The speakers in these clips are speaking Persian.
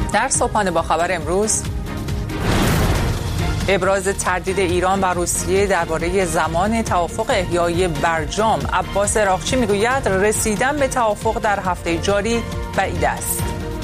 در صبحانه با خبر امروز، ابراز تردید ایران و روسیه درباره زمان توافق احیای برجام. عباس راغچی میگوید رسیدن به توافق در هفته جاری بعید است.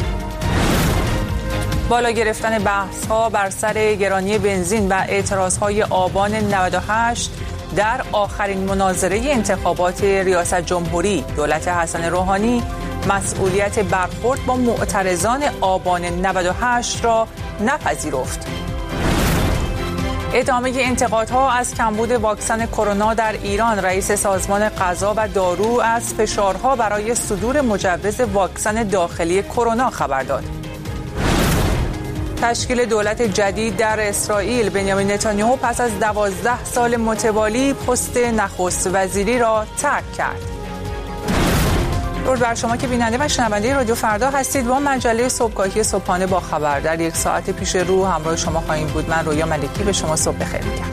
بالا گرفتن بحث‌ها بر سر گرانی بنزین و اعتراض‌های آبان 98 در آخرین مناظره انتخابات ریاست جمهوری. دولت حسن روحانی مسئولیت برخورد با معترضان آبان 98 را نپذیرفت. ادامه انتقادها از کمبود واکسن کرونا در ایران. رئیس سازمان غذا و دارو از فشارها برای صدور مجوز واکسن داخلی کرونا خبر داد. تشکیل دولت جدید در اسرائیل. بنیامین نتانیاهو پس از 12 سال متوالی پست نخست وزیری را ترک کرد. درود بر شما که بیننده و شنونده رادیو فردا هستید. با مجله صبحگاهی صبحانه با خبر در یک ساعت پیش رو همراه شما خواهیم بود. من رویا ملکی به شما صبح بخیر میگم.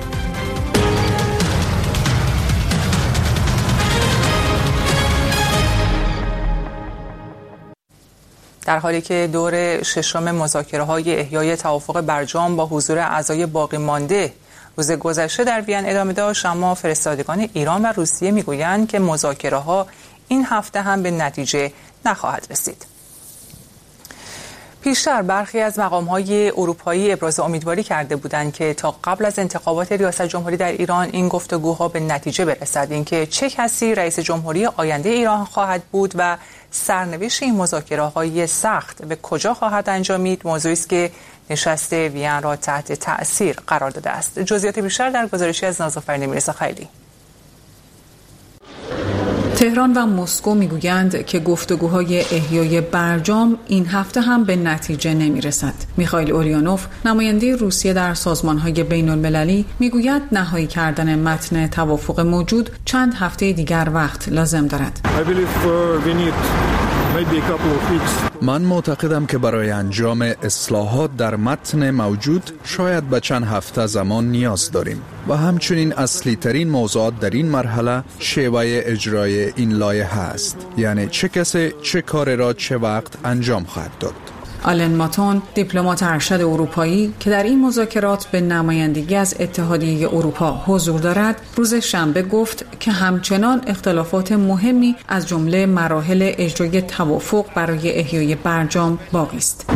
در حالی که دور ششم مذاکره‌های احیای توافق برجام با حضور اعضای باقی مانده روز گذشته در وین ادامه داشت، اما فرستادگان ایران و روسیه میگویند که مذاکره‌ها این هفته هم به نتیجه نخواهد رسید. پیشتر برخی از مقام‌های اروپایی ابراز امیدواری کرده بودند که تا قبل از انتخابات ریاست جمهوری در ایران این گفتگوها به نتیجه برسد. اینکه چه کسی رئیس جمهوری آینده ایران خواهد بود و سرنوشت این مذاکره‌های سخت به کجا خواهد انجامید، موضوعی است که نشست وین را تحت تأثیر قرار داده است. جزئیات بیشتر در گزارشی از نازآفرین میرزا خیلی. تهران و مسکو میگویند که گفتگوهای احیای برجام این هفته هم به نتیجه نمیرسد. میخائیل اوليانوف، نماینده روسیه در سازمانهای بین المللی، میگوید نهایی کردن متن توافق موجود چند هفته دیگر وقت لازم دارد. من معتقدم که برای انجام اصلاحات در متن موجود شاید به چند هفته زمان نیاز داریم و همچنین اصلی ترین موضوعات در این مرحله شیوه اجرای این لایحه است، یعنی چه کسی چه کار را چه وقت انجام خواهد داد. آلن ماتون، دیپلمات ارشد اروپایی که در این مذاکرات به نمایندگی از اتحادیه اروپا حضور دارد، روز شنبه گفت که همچنان اختلافات مهمی از جمله مراحل اجرای توافق برای احیای برجام باقی است.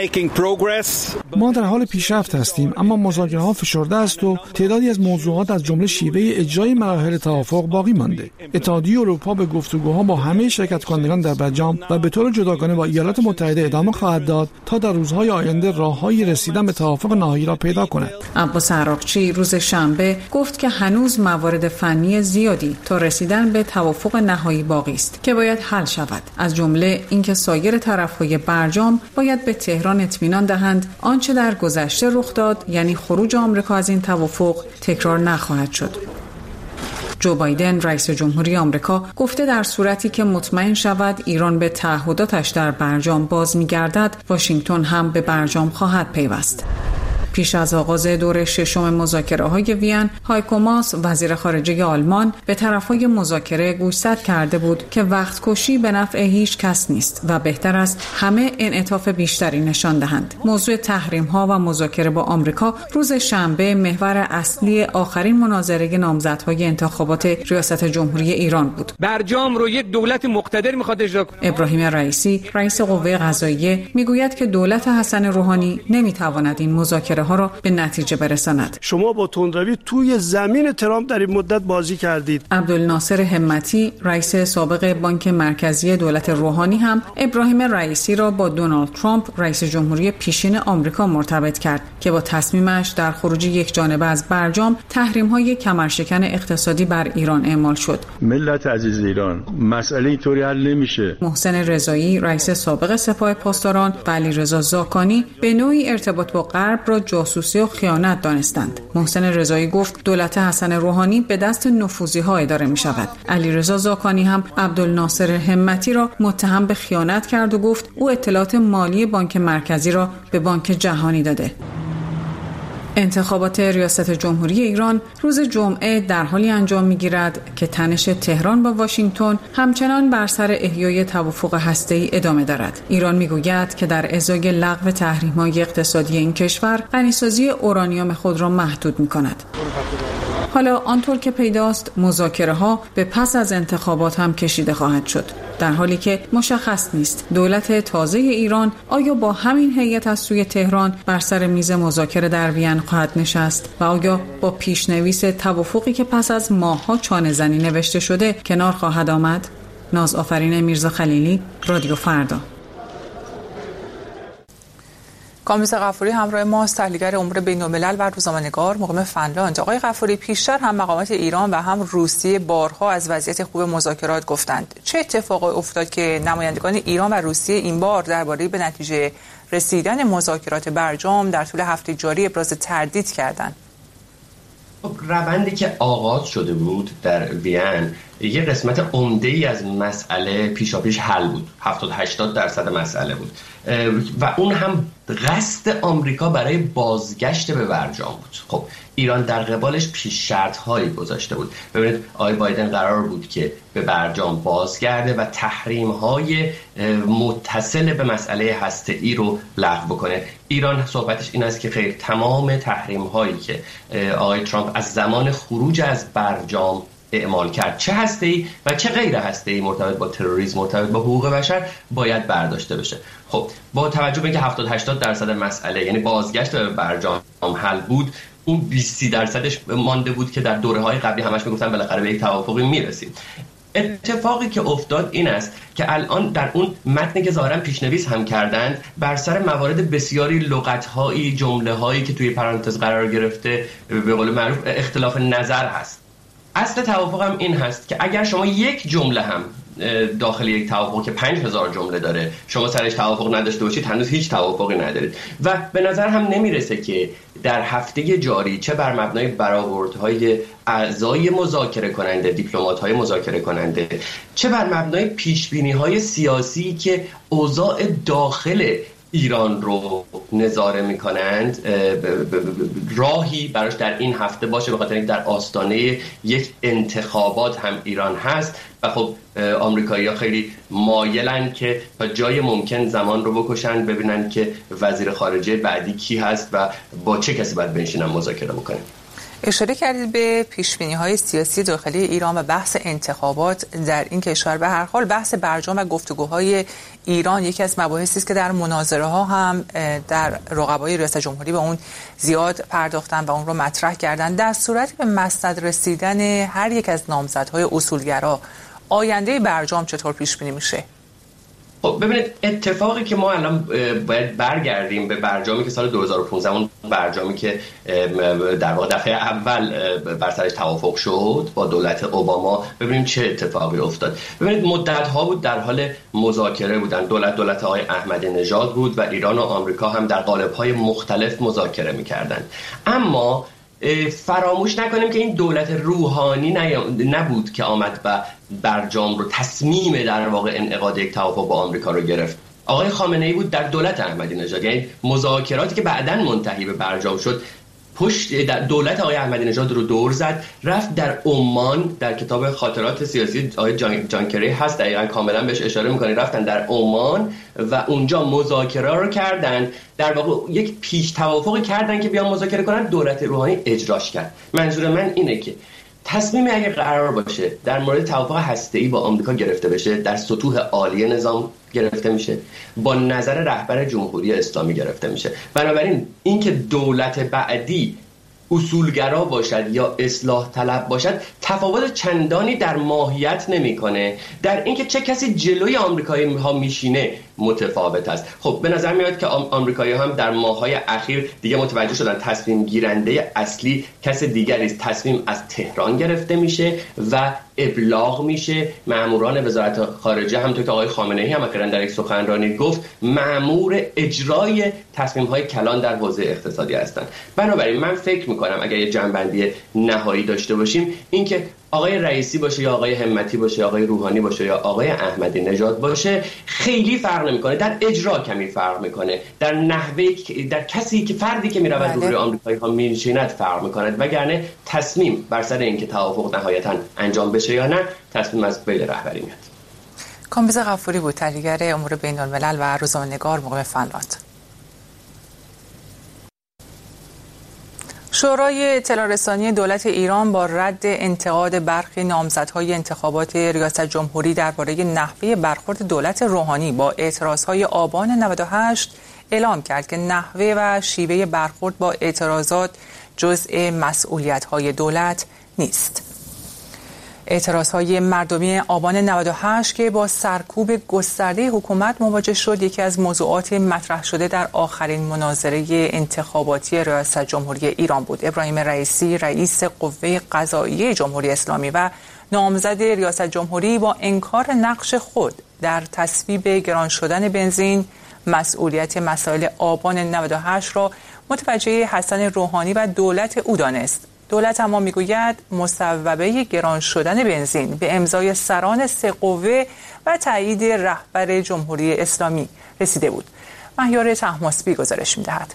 ما در حال پیشرفت هستیم، اما مذاکره‌ها فشرده است و تعدادی از موضوعات از جمله شیوه اجرای مراحل توافق باقی مانده. اتحادیه اروپا به گفتگوها با همه شرکت کنندگان در برجام و به طور جداگانه با ایالات متحده ادامه خواهد داد تا در روزهای آینده راههای رسیدن به توافق نهایی را پیدا کند. عباس راغچی روز شنبه گفت که هنوز موارد فنی زیادی تا رسیدن به توافق نهایی باقی است که باید حل شود، از جمله اینکه سایر طرف‌های برجام باید به تهران اطمینان دهند آنچه در گذشته رخ داد، یعنی خروج آمریکا از این توافق، تکرار نخواهد شد. جو بایدن، رئیس جمهوری آمریکا، گفته در صورتی که مطمئن شود ایران به تعهداتش در برجام باز می‌گردد، واشنگتن هم به برجام خواهد پیوست. پیش از آغاز دور ششم مذاکره‌های وین، هایکو ماس، وزیر خارجه آلمان، به طرف‌های مذاکره گوشزد کرده بود که وقت کشی به نفع هیچ کس نیست و بهتر است همه انعطاف بیشتری نشان دهند. موضوع تحریم‌ها و مذاکره با آمریکا روز شنبه محور اصلی آخرین مناظره نامزدهای انتخابات ریاست جمهوری ایران بود. برجام رو یک دولت مقتدر می‌خواد اجرا کنه. ابراهیم رئیسی، رئیس قوه قضاییه، میگوید که دولت حسن روحانی نمی‌تواند این مذاکره ها را به نتیجه برساند. شما با تندروی توی زمین ترامپ در این مدت بازی کردید. عبدالناصر همتی، رئیس سابق بانک مرکزی دولت روحانی، هم ابراهیم رئیسی را با دونالد ترامپ، رئیس جمهوری پیشین آمریکا، مرتبط کرد که با تصمیمش در خروج یک جانبه از برجام تحریم‌های کمرشکن اقتصادی بر ایران اعمال شد. ملت عزیز ایران، مسئله اینطوری حل نمیشه. محسن رضایی، رئیس سابق سپاه پاسداران، و علیرضا زاکانی به نوعی ارتباط با غرب را جاسوسی و خیانت دانستند. محسن رضایی گفت دولت حسن روحانی به دست نفوذی‌ها اداره می‌شود. علیرضا زاکانی هم عبدالناصر همتی را متهم به خیانت کرد و گفت او اطلاعات مالی بانک مرکزی را به بانک جهانی داده. انتخابات ریاست جمهوری ایران روز جمعه در حالی انجام می‌گیرد که تنش تهران با واشنگتن همچنان بر سر احیای توافق هسته‌ای ادامه دارد. ایران می‌گوید که در ازای لغو تحریم‌های اقتصادی این کشور غنیسازی اورانیوم خود را محدود می‌کند. حالا آنطور که پیداست مذاکره‌ها به پس از انتخابات هم کشیده خواهد شد، در حالی که مشخص نیست دولت تازه ایران آیا با همین هیئت از سوی تهران بر سر میز مذاکره در وین خواهد نشست و آیا با پیشنویس توافقی که پس از ماه‌ها چانه‌زنی نوشته شده کنار خواهد آمد. نازآفرین میرزا خلیلی، رادیو فردا. کامبیز غفوری همراه ماست، تحلیلگر امور بین‌الملل و روزنامه‌نگار مقیم فنلاند. آقای غفوری، پیشتر هم مقامات ایران و هم روسیه بارها از وضعیت خوب مذاکرات گفتند. چه اتفاقی افتاد که نمایندگان ایران و روسیه این بار درباره به نتیجه رسیدن مذاکرات برجام در طول هفته جاری ابراز تردید کردند؟ روندی که آغاز شده بود در وین یه قسمت عمده‌ای از مسئله پیشاپیش حل بود. 70-80% مسئله بود و اون هم قصد آمریکا برای بازگشت به برجام بود. خب ایران در قبالش پیش شرط‌هایی گذاشته بود. ببینید آقای بایدن قرار بود که به برجام بازگرده و تحریم‌های متصل به مسئله هسته‌ای رو لغو بکنه. ایران صحبتش این است که خیر، تمام تحریم‌هایی که آقای ترامپ از زمان خروج از برجام اعمال کرد، چه هسته‌ای و چه غیر هسته‌ای، مرتبط با تروریسم، مرتبط با حقوق بشر، باید برداشته بشه. خب با توجه به اینکه 70-80% مسئله یعنی بازگشت به برجام حل بود، اون 20-30% مانده بود که در دوره‌های قبلی همش میگفتن بالاخره به یک توافقی میرسیم. اتفاقی که افتاد این است که الان در اون متنی که ظاهرا پیشنویس هم کردند بر سر موارد بسیاری لغت‌هایی، جمله‌هایی که توی پرانتز قرار گرفته به قول معروف اختلاف نظر هست. اصل توافق هم این هست که اگر شما یک جمله هم داخل یک توافق که 5000 جمله داره شما سرش توافق نداشته باشید، هنوز هیچ توافقی ندارید و به نظر هم نمیرسه که در هفته جاری چه بر مبنای برآوردهای اعضای مذاکره کننده، دیپلمات‌های مذاکره کننده، چه بر مبنای پیشبینی‌های سیاسی که اوضاع داخل ایران رو نظاره میکنند راهی براش در این هفته باشه، به خاطر اینکه در آستانه یک انتخابات هم ایران هست و خب آمریکایی‌ها خیلی مایلن که تا جای ممکن زمان رو بکشن ببینن که وزیر خارجه بعدی کی هست و با چه کسی باید بنشینن مذاکره بکنن. اشاره کردید به پیشبینی‌های سیاسی داخلی ایران و بحث انتخابات در این کشور. به هر حال بحث برجام و گفتگوهای ایران یکی از مباحثی است که در مناظره‌ها هم در رقبای ریاست جمهوری به اون زیاد پرداختن و اون رو مطرح کردن. در صورتی به مسند رسیدن هر یک از نامزدهای اصولگرا، آینده برجام چطور پیش بینی میشه؟ خب ببینید، اتفاقی که ما الان باید برگردیم به برجامی که سال 2015 اون برجامی که در واقع دفعه اول بر سرش توافق شد با دولت اوباما، ببینیم چه اتفاقی افتاد. ببینید مدت‌ها بود در حال مذاکره بودن، دولت آقای احمدی نژاد بود و ایران و آمریکا هم در قالب‌های مختلف مذاکره می‌کردند. اما فراموش نکنیم که این دولت روحانی نبود که آمد و برجام رو تصمیم در واقع انعقاد یک توافق با آمریکا رو گرفت. آقای خامنه‌ای بود در دولت احمدی نژاد. یعنی مذاکراتی که بعداً منتهی به برجام شد پشت دولت آقای احمدی نژاد رو دور زد، رفت در عمان. در کتاب خاطرات سیاسی آقای جان کری هست، دقیقاً کاملا بهش اشاره می‌کنه، رفتن در عمان و اونجا مذاکره رو کردن، در واقع یک پیش توافقی کردن که بیان مذاکره کنن، دولت روحانی اجراش کرد. منظور من اینه که تصمیم اگه قرار باشه در مورد توافق هسته‌ای با آمریکا گرفته بشه، در سطوح عالی نظام گرفته میشه، با نظر رهبر جمهوری اسلامی گرفته میشه. بنابراین اینکه دولت بعدی اصولگرا باشد یا اصلاح طلب باشد تفاوت چندانی در ماهیت نمیکنه. در اینکه چه کسی جلوی آمریکایی ها میشینه متفاوت است. خب به نظر میاد که آمریکایی هم در ماه‌های اخیر دیگه متوجه شدن تصمیم گیرنده اصلی کس دیگری است. تصمیم از تهران گرفته میشه و ابلاغ میشه. مأموران وزارت خارجه همونطور که آقای خامنه‌ای هم اخیراً در یک سخنرانی گفت مأمور اجرای تصمیم‌های کلان در حوزه اقتصادی هستند. بنابراین من فکر میکنم اگر یه جنبندی نهایی داشته باشیم اینکه آقای رئیسی باشه یا آقای همتی باشه، آقای روحانی باشه یا آقای احمدی نژاد باشه، خیلی فرق نمیکنه. در اجرا کمی فرق میکنه، در نحوه، در کسی که فردی که میرود روی آمریکایی ها میشیند فرق میکنه، وگرنه تصمیم بر سر اینکه توافق نهایتا انجام بشه یا نه، تصمیم از بین رهبری میاد. کامبیز غفوری بود، تحلیلگر امور بین الملل و روزنامه‌نگار مقیم فنلاند. شورای اطلاع رسانی دولت ایران با رد انتقاد برخی نامزدهای انتخابات ریاست جمهوری درباره نحوه برخورد دولت روحانی با اعتراضهای آبان 98 اعلام کرد که نحوه و شیوه برخورد با اعتراضات جزء مسئولیت‌های دولت نیست. اعتراضهای مردمی آبان 98 که با سرکوب گسترده حکومت مواجه شد، یکی از موضوعات مطرح شده در آخرین مناظره انتخاباتی ریاست جمهوری ایران بود. ابراهیم رئیسی، رئیس قوه قضاییه جمهوری اسلامی و نامزد ریاست جمهوری، با انکار نقش خود در تصویب گران شدن بنزین، مسئولیت مسائل آبان 98 را متوجه حسن روحانی و دولت او دانست. دولت اما میگوید مصوبه گران شدن بنزین به امضای سران 3 قوه و تایید رهبر جمهوری اسلامی رسیده بود. مهیار طهماسبی گزارش می‌دهد.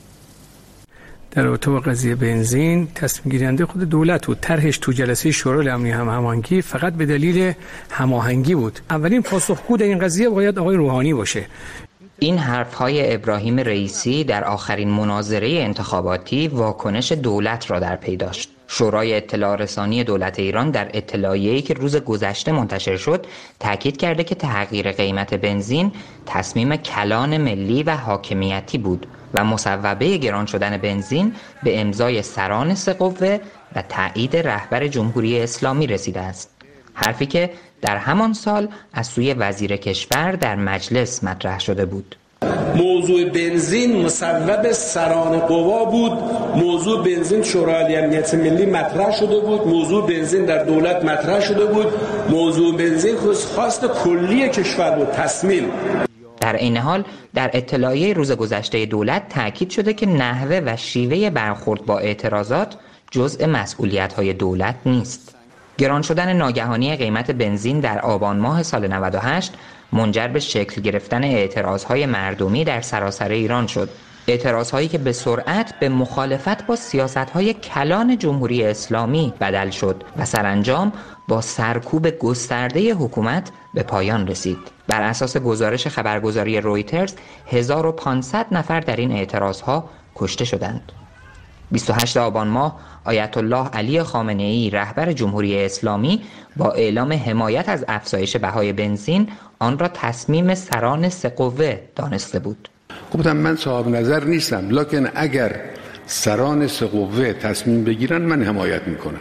در رابطه با قضیه بنزین تصمیم گیرنده خود دولت بود. طرحش تو جلسه شورای امنی هماهنگی فقط به دلیل هماهنگی بود. اولین پاسخگو در این قضیه باید آقای روحانی باشه. این حرف‌های ابراهیم رئیسی در آخرین مناظره انتخاباتی واکنش دولت را در پی داشت. شورای اطلاع رسانی دولت ایران در اطلاعیه‌ای که روز گذشته منتشر شد تاکید کرده که تغییر قیمت بنزین تصمیم کلان ملی و حاکمیتی بود و مصوبه گران شدن بنزین به امضای سران 3 قوه و تایید رهبر جمهوری اسلامی رسیده است. حرفی که در همان سال از سوی وزیر کشور در مجلس مطرح شده بود. موضوع بنزین مصوب سران قوا بود. موضوع بنزین شورای امنیت ملی مطرح شده بود. موضوع بنزین در دولت مطرح شده بود. موضوع بنزین خواست کلی کشور بود. تصمیم. در این حال در اطلاعیه روز گذشته دولت تاکید شده که نحوه و شیوه برخورد با اعتراضات جزء مسئولیت‌های دولت نیست. گران شدن ناگهانی قیمت بنزین در آبان ماه سال 98 منجر به شکل گرفتن اعتراضهای مردمی در سراسر ایران شد. اعتراضهایی که به سرعت به مخالفت با سیاستهای کلان جمهوری اسلامی بدل شد و سرانجام با سرکوب گسترده حکومت به پایان رسید. بر اساس گزارش خبرگزاری رویترز 1500 نفر در این اعتراضها کشته شدند. 28 آبان ماه آیت الله علی خامنه‌ای رهبر جمهوری اسلامی با اعلام حمایت از افزایش بهای بنزین آن را تصمیم سران 3 قوه دانسته بود. گفتم من صاحب نظر نیستم، لکن اگر سران 3 قوه تصمیم بگیرن من حمایت میکنم.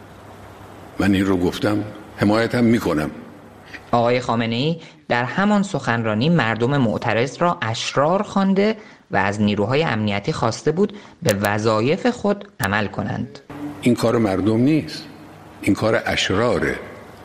من این رو گفتم، حمایتم میکنم. آقای خامنه‌ای در همان سخنرانی مردم معترض را اشرار خوانده و از نیروهای امنیتی خواسته بود به وظایف خود عمل کنند. این کار مردم نیست، این کار اشراره.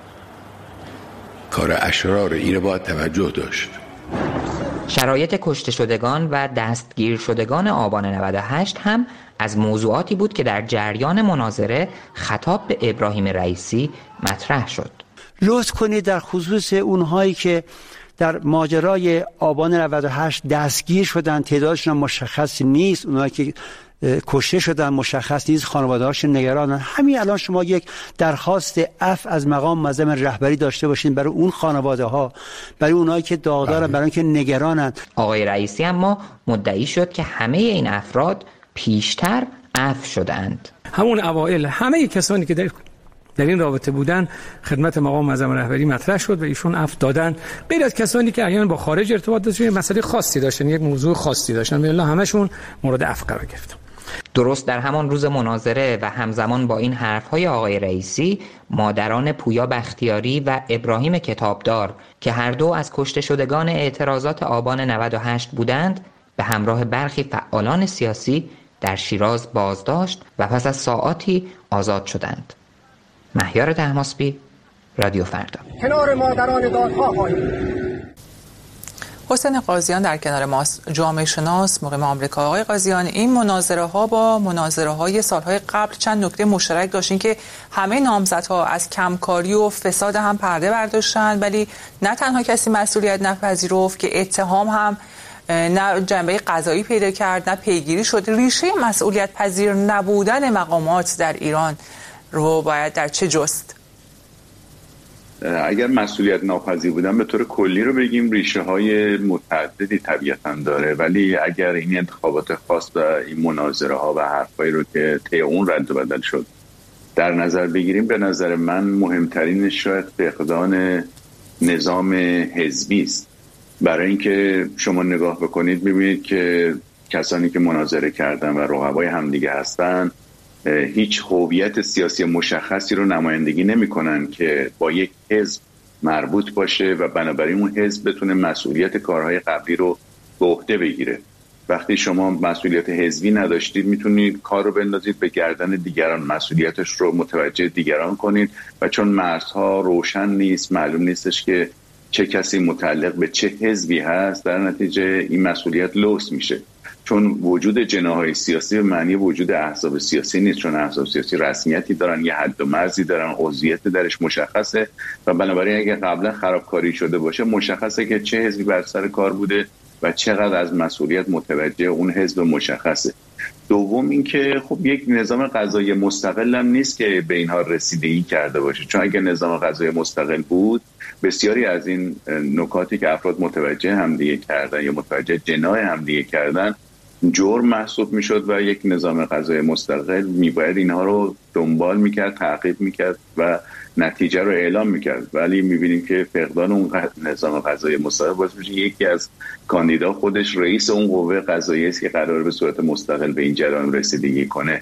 کار اشراره، اینو باید توجه داشت. شرایط کشته شدگان و دستگیر شدگان آبان 98 هم از موضوعاتی بود که در جریان مناظره خطاب به ابراهیم رئیسی مطرح شد. لطف کنید در خصوص اونهایی که در ماجرای آبان 98 دستگیر شدن، تعدادشون مشخص نیست، اونهایی که کشته شدن مشخص نیست، خانواده‌هاشون نگرانن. همین الان شما یک درخواست عفو از مقام معظم رهبری داشته باشین برای اون خانواده‌ها، برای اونایی که داغدارن، برای اینکه نگرانن. آقای رئیسی اما مدعی شد که همه این افراد پیشتر عفو شدند. همون اوایل همه کسانی که در این رابطه بودن خدمت مقام معظم رهبری مطرح شد و ایشون عفو دادن، غیر از کسانی که احیانا با خارج ارتباط داشتن، مسئله خاصی داشتن، یک موضوع خاصی داشتن، والله همشون مورد عفو قرار گرفتن. درست در همان روز مناظره و همزمان با این حرفهای آقای رئیسی، مادران پویا بختیاری و ابراهیم کتابدار که هر دو از کشته شدگان اعتراضات آبان 98 بودند، به همراه برخی فعالان سیاسی در شیراز بازداشت و پس از ساعاتی آزاد شدند. مهیار طهماسبی، رادیو فردا. کنار مادران دادها خواهیم. حسین قاضیان در کنار ماست، جامعه شناس مقیم آمریکا. آقای قاضیان، این مناظره ها با مناظره های سالهای قبل چند نکته مشترک داشتین که همه نامزدها از کمکاری و فساد هم پرده برداشتن، ولی نه تنها کسی مسئولیت نپذیرفت که اتهام هم نه جنبه قضایی پیدا کرد نه پیگیری شد. ریشه مسئولیت پذیر نبودن مقامات در ایران رو باید در چه جست؟ اگر مسئولیت ناپذیر بودن به طور کلی رو بگیم، ریشه های متعددی طبیعتاً داره، ولی اگر این انتخابات خاص و این مناظره ها و حرفایی رو که طی اون رد و بدل شد در نظر بگیریم، به نظر من مهمترین شاید فقدان نظام حزبی است. برای اینکه شما نگاه بکنید می‌بینید که کسانی که مناظره کردن و رقبای همدیگه هستن هیچ هویت سیاسی مشخصی رو نمایندگی نمی‌کنن که با یک حزب مربوط باشه و بنابراین اون حزب بتونه مسئولیت کارهای قبلی رو به عهده بگیره. وقتی شما مسئولیت حزبی نداشتید میتونید کار رو بندازید به گردن دیگران، مسئولیتش رو متوجه دیگران کنید و چون مرزها روشن نیست، معلوم نیستش که چه کسی متعلق به چه حزبی هست، در نتیجه این مسئولیت لوس میشه. چون وجود جناح‌های سیاسی به معنی وجود احزاب سیاسی نیست، چون احزاب سیاسی رسمیتی دارن، یه حد و مرزی دارن، عضویت درش مشخصه و بنابراین اگه قبلا خرابکاری شده باشه مشخصه که چه حزبی بر سر کار بوده و چقدر از مسئولیت متوجه اون حزب مشخصه. دوم اینکه خب یک نظام قضایی مستقل هم نیست که به اینها رسیدگی کرده باشه، چون اگه نظام قضایی مستقل بود بسیاری از این نکاتی که افراد متوجه همدیگه کردن یا متوجه جناح همدیگه کردن جرم محسوب میشد و یک نظام قضایی مستقل میباید اینها رو دنبال میکرد، تعقیب میکرد و نتیجه رو اعلام میکرد. ولی میبینیم که فقدان اون نظام قضایی مستقل باعث میشه یکی از کاندیدا خودش رئیس اون قوه قضاییه است که قراره به صورت مستقل به این جریان رسیدگی کنه.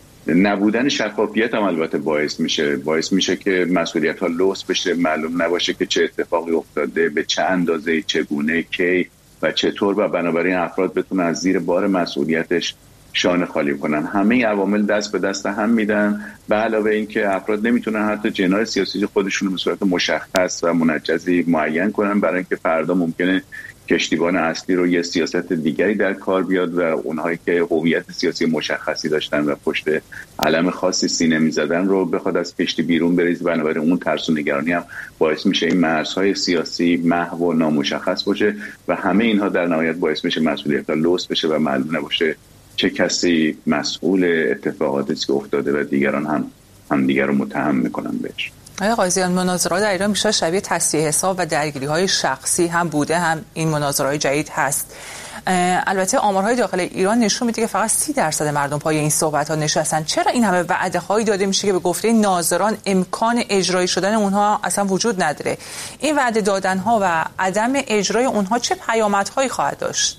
نبودن شفافیت هم البته باعث میشه که مسئولیت ها لوس بشه، معلوم نباشه که چه اتفاقی افتاده، به چه اندازه، چگونه، کی و چطور، و بنابراین افراد بتونن از زیر بار مسئولیتش شانه خالی کنن. همه عوامل دست به دست هم میدن، به علاوه این که افراد نمیتونن حتی جناح سیاسی خودشون به صورت مشخص و منجزی معین کنن، برای اینکه فردا ممکنه کشتیبان اصلی رو یه سیاست دیگری در کار بیاد و اونهایی که هویت سیاسی مشخصی داشتن و پشت علم خاصی سینه میزدن رو بخواد از کشتی بیرون بریزه. بنابراین اون ترس و نگرانی هم باعث میشه این مرزهای سیاسی محو و نامشخص باشه و همه اینها در نهایت باعث میشه مسئولیت‌ها لوس بشه و معلوم نباشه چه کسی مسئول اتفاقاتی که افتاده و دیگران هم دیگر رو متهم میکنن بهش. آقای قاضیان، مناظرات در ایران بیشتر شبیه تصفیه حساب و درگیری‌های شخصی هم بوده، هم این مناظرات جدید هست. البته آمارهای داخل ایران نشون میده که فقط 30% مردم پای این صحبت‌ها نشستن. چرا این همه وعده‌هایی داده میشه که به گفته ناظران امکان اجرایی شدن اونها اصلا وجود نداره؟ این وعده دادن‌ها و عدم اجرای اونها چه پیامدهایی خواهد داشت؟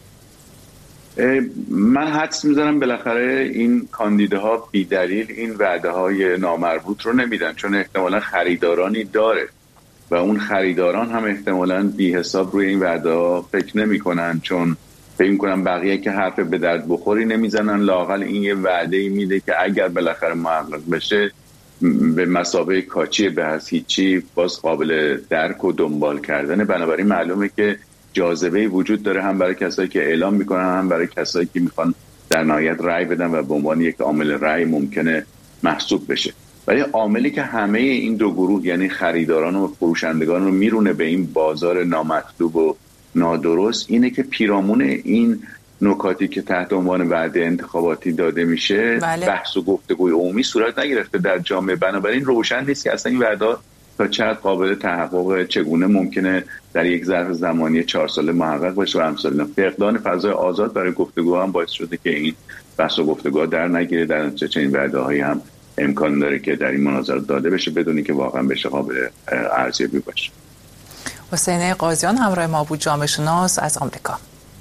من حدس میزنم بالاخره این کاندیداها بی دلیل این وعده های نامربوط رو نمیدن، چون احتمالا خریدارانی داره و اون خریداران هم احتمالا بی حساب روی این وعده ها فکر نمی کنن، چون فکر میکنن بقیه که حرف به درد بخوری نمیزنن، لااقل این یه وعده میده که اگر بالاخره محقق بشه به مثابه کاچی به از هیچی باز قابل درک و دنبال کردن. بنابراین معلومه که جاذبه وجود داره، هم برای کسایی که اعلام میکنن هم برای کسایی که میخوان در نهایت رأی بدن و به عنوان یک عامل رأی ممکنه محسوب بشه. ولی عاملی که همه این دو گروه یعنی خریداران و فروشندگان رو میرونه به این بازار نامطلوب و نادرست اینه که پیرامون این نکاتی که تحت عنوان وعده انتخاباتی داده میشه بحث و گفتگوی عمومی صورت نگرفته در جامعه. بنابراین روشن نیست که اصلا این وعده تا چقدر قابل تحقق، چگونه ممکنه در یک ظرف زمانی 4 ساله محقق بشه و امثال. فقدان فضای آزاد برای گفتگو هم باعث شده که این بحث و گفتگو در نگیره، در نتیجه چنین وعده‌هایی هم امکان داره که در این مناظرات داده بشه بدونی که واقعا بشه قابل ارزیابی باشه. حسین قاضیان همراه ما بود، جامعه شناس از آمریکا.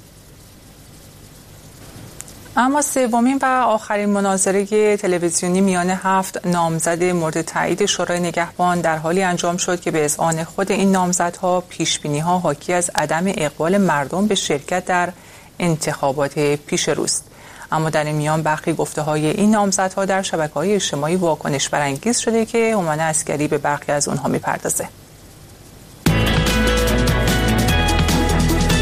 اما سومین و آخرین مناظره تلویزیونی میان 7 نامزد مورد تایید شورای نگهبان در حالی انجام شد که به اذعان خود این نامزدها پیشبینی‌ها حاکی از عدم اقبال مردم به شرکت در انتخابات پیش روست. اما در این میان برخی گفته‌های این نامزدها در شبکه‌های اجتماعی واکنش برانگیز شده که هومن عسگری به برخی از اونها می‌پردازه.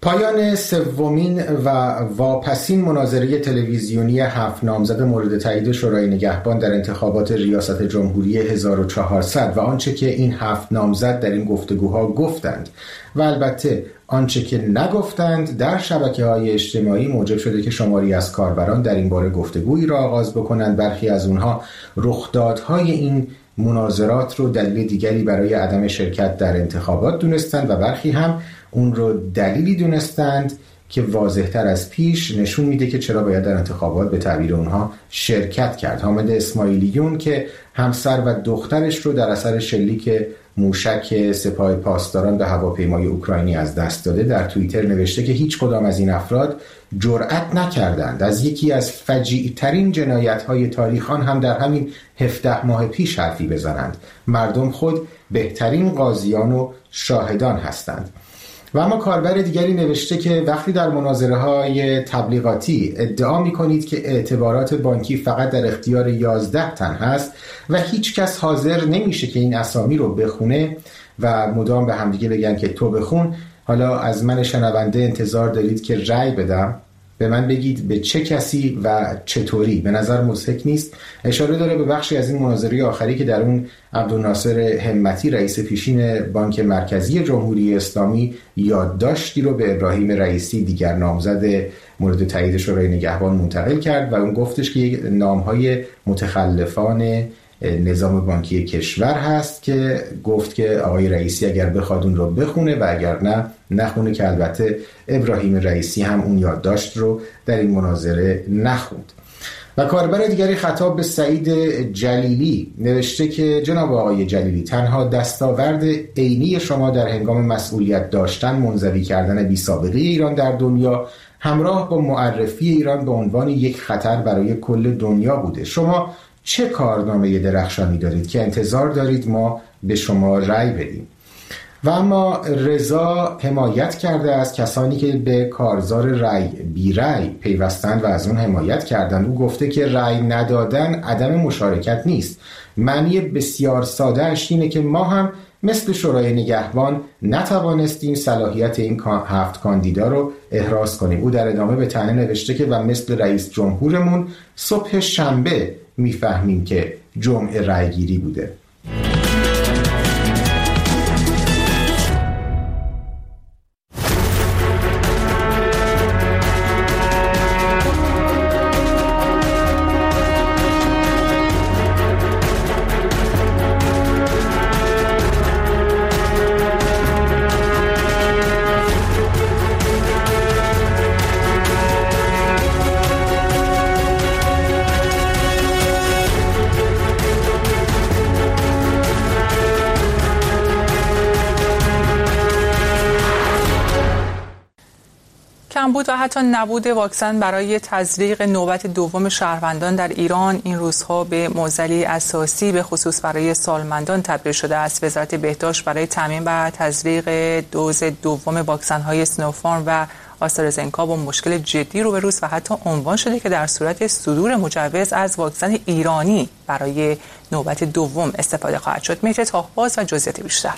پایان سومین و واپسین مناظره تلویزیونی 7 نامزد مورد تایید شورای نگهبان در انتخابات ریاست جمهوری 1400 و آنچه که این 7 نامزد در این گفتگوها گفتند و البته آنچه که نگفتند در شبکه‌های اجتماعی موجب شده که شماری از کاربران در این باره گفتگویی را آغاز بکنند. برخی از اونها رخدادهای این مناظرات رو دلیل دیگری برای عدم شرکت در انتخابات دونستند و برخی هم اون رو دلیلی دونستند که واضح‌تر از پیش نشون میده که چرا باید در انتخابات به تعبیر اونها شرکت کرد. حامد اسماعیلیون که همسر و دخترش رو در اثر شلیک موشک سپاه پاسداران به هواپیمای اوکراینی از دست داده، در توییتر نوشته که هیچ کدام از این افراد جرأت نکردند از یکی از فجیع‌ترین جنایت‌های تاریخ آن هم در همین 17 ماه پیش حرفی بزنند. مردم خود بهترین قاضیان و شاهدان هستند. و اما کاربر دیگری نوشته که وقتی در مناظره‌های تبلیغاتی ادعا می‌کنید که اعتبارات بانکی فقط در اختیار 11 تن هست و هیچ کس حاضر نمیشه که این اسامی رو بخونه و مدام به همدیگه بگن که تو بخون، حالا از من شنونده انتظار دارید که رأی بدم؟ به من بگید به چه کسی و چطوری؟ به نظر مضحک نیست؟ اشاره داره به بخشی از این مناظره آخری که در اون عبدالناصر همتی رئیس پیشین بانک مرکزی جمهوری اسلامی یادداشتی رو به ابراهیم رئیسی دیگر نامزد مورد تایید شورای نگهبان منتقل کرد و اون گفتش که نام‌های متخلفان نظام بانکی کشور هست که گفت که آقای رئیسی اگر بخواد اون رو بخونه و اگر نه نخونه، که البته ابراهیم رئیسی هم اون یادداشت رو در این مناظره نخوند. و کاربر دیگری خطاب به سعید جلیلی نوشته که جناب آقای جلیلی، تنها دستاورد عینی شما در هنگام مسئولیت داشتن منزوی کردن بی سابقه ایران در دنیا همراه با معرفی ایران به عنوان یک خطر برای کل دنیا بوده. شما چه کارنامه درخشانی دارید که انتظار دارید ما به شما رأی بدیم؟ و اما رضا حمایت کرده از کسانی که به کارزار رأی بی رأی پیوستند و از اون حمایت کردند. او گفته که رأی ندادن عدم مشارکت نیست. معنی بسیار ساده اش اینه که ما هم مثل شورای نگهبان نتوانستیم صلاحیت این 7 کاندیدا رو احراز کنیم. او در ادامه به طعنه نوشته که و مثل رئیس جمهورمون صبح شنبه میفهمیم که جمعه رأیگیری بوده. کمبود و حتی نبود واکسن برای تزریق نوبت دوم شهروندان در ایران این روزها به معضلی اساسی به خصوص برای سالمندان تبدیل شده است. وزارت بهداشت برای تامین و تزریق دوز دوم واکسن‌های سینوفارم و آسترازنکا با مشکل جدی روبروست و حتی عنوان شده که در صورت صدور مجوز از واکسن ایرانی برای نوبت دوم استفاده خواهد شد. مهر تاهباز و جزئیات بیشتر.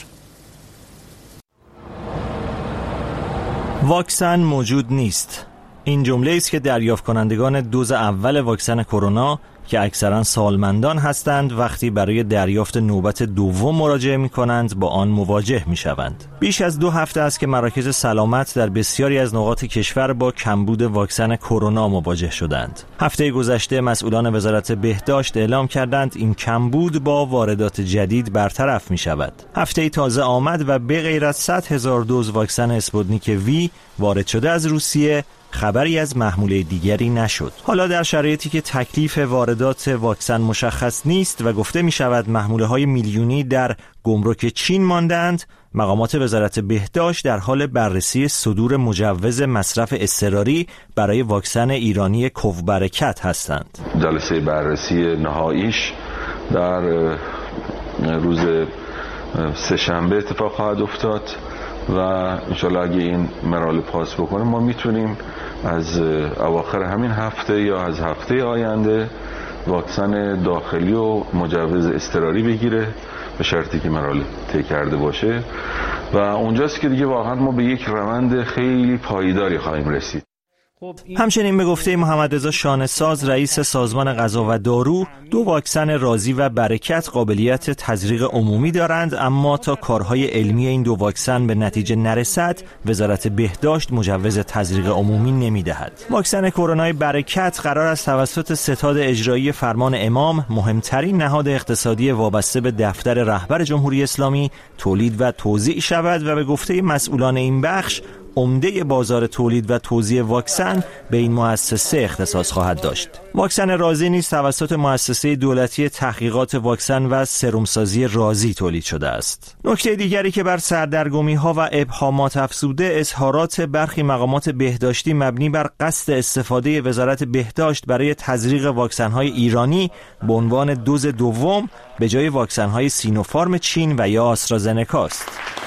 واکسن موجود نیست. این جمله است که دریافت کنندگان دوز اول واکسن کرونا که اکثرا سالمندان هستند وقتی برای دریافت نوبت دوم مراجعه می کنند با آن مواجه می شوند. بیش از 2 هفته است که مراکز سلامت در بسیاری از نقاط کشور با کمبود واکسن کرونا مواجه شدند. هفته گذشته مسئولان وزارت بهداشت اعلام کردند این کمبود با واردات جدید برطرف می شود. هفته تازه آمد و به غیر از 100,000 دوز واکسن اسپوتنیک وی وارد شده از روسیه خبری از محموله دیگری نشد. حالا در شرایطی که تکلیف واردات واکسن مشخص نیست و گفته می شود محموله های میلیونی در گمرک چین ماندند، مقامات وزارت بهداشت در حال بررسی صدور مجوز مصرف اضطراری برای واکسن ایرانی کووبرکت هستند. جلسه بررسی نهاییش در روز سه‌شنبه اتفاق خواهد افتاد و انشالله اگه این مراحل پاس بکنه ما میتونیم از اواخر همین هفته یا از هفته آینده واکسن داخلی و مجوز اضطراری بگیره به شرطی که مراحل طی کرده باشه و اونجاست که دیگه واقعا ما به یک روند خیلی پایداری خواهیم رسید. همچنین به گفته محمد رضا شانه‌ساز رئیس سازمان غذا و دارو، 2 واکسن رازی و برکت قابلیت تزریق عمومی دارند، اما تا کارهای علمی این 2 واکسن به نتیجه نرسد وزارت بهداشت مجوز تزریق عمومی نمیدهد. واکسن کرونای برکت قرار است توسط ستاد اجرایی فرمان امام، مهمترین نهاد اقتصادی وابسته به دفتر رهبر جمهوری اسلامی، تولید و توزیع شود و به گفته مسئولان این بخش عمده بازار تولید و توزیع واکسن به این مؤسسه اختصاص خواهد داشت. واکسن رازی نیز توسط مؤسسه دولتی تحقیقات واکسن و سرمسازی رازی تولید شده است. نکته دیگری که بر سردرگمی‌ها و ابهامات افزوده، اظهارات برخی مقامات بهداشتی مبنی بر قصد استفاده وزارت بهداشت برای تزریق واکسن‌های ایرانی به عنوان دوز دوم به جای واکسن‌های سینوفارم چین و یا آسترازنکا است.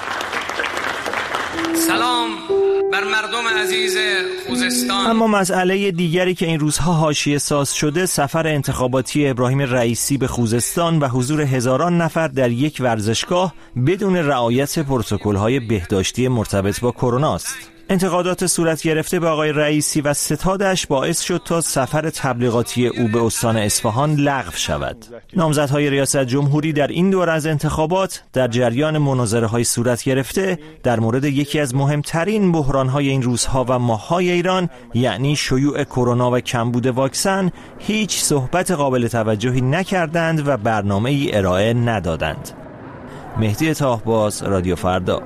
سلام بر مردم عزیز خوزستان. اما مسئله دیگری که این روزها حاشیه ساز شده، سفر انتخاباتی ابراهیم رئیسی به خوزستان و حضور هزاران نفر در یک ورزشگاه بدون رعایت پروتکل‌های بهداشتی مرتبط با کرونا است. انتقادات صورت گرفته به آقای رئیسی و ستادش باعث شد تا سفر تبلیغاتی او به استان اصفهان لغو شود. نامزدهای ریاست جمهوری در این دور از انتخابات در جریان مناظره‌های صورت گرفته در مورد یکی از مهمترین بحران‌های این روزها و ماه‌های ایران، یعنی شیوع کرونا و کمبود واکسن، هیچ صحبت قابل توجهی نکردند و برنامه‌ای ارائه ندادند. مهدی طاهباز، رادیو فردا.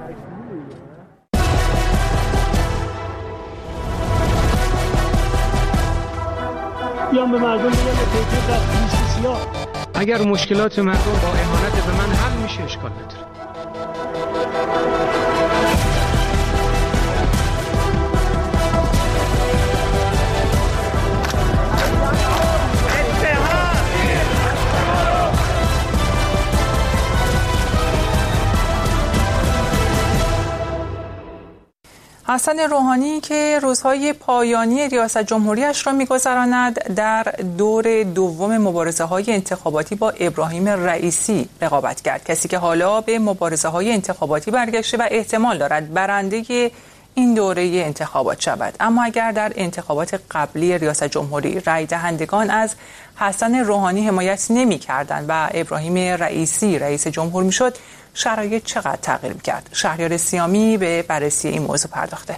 بیام به مردم بگم اگر مشکلات مردم با اهانت به من حل میشه اشکال نداره. حسن روحانی که روزهای پایانی ریاست جمهوریش را می‌گذراند، در دور دوم مبارزه‌های انتخاباتی با ابراهیم رئیسی رقابت کرد، کسی که حالا به مبارزه‌های انتخاباتی برگشته و احتمال دارد برنده این دوره انتخابات شود. اما اگر در انتخابات قبلی ریاست جمهوری رای دهندگان از حسن روحانی حمایت نمی‌کردند و ابراهیم رئیسی رئیس جمهور می‌شد، شرایط چقدر تغییر کرد؟ شهریار سیامی به بررسی این موضوع پرداخته.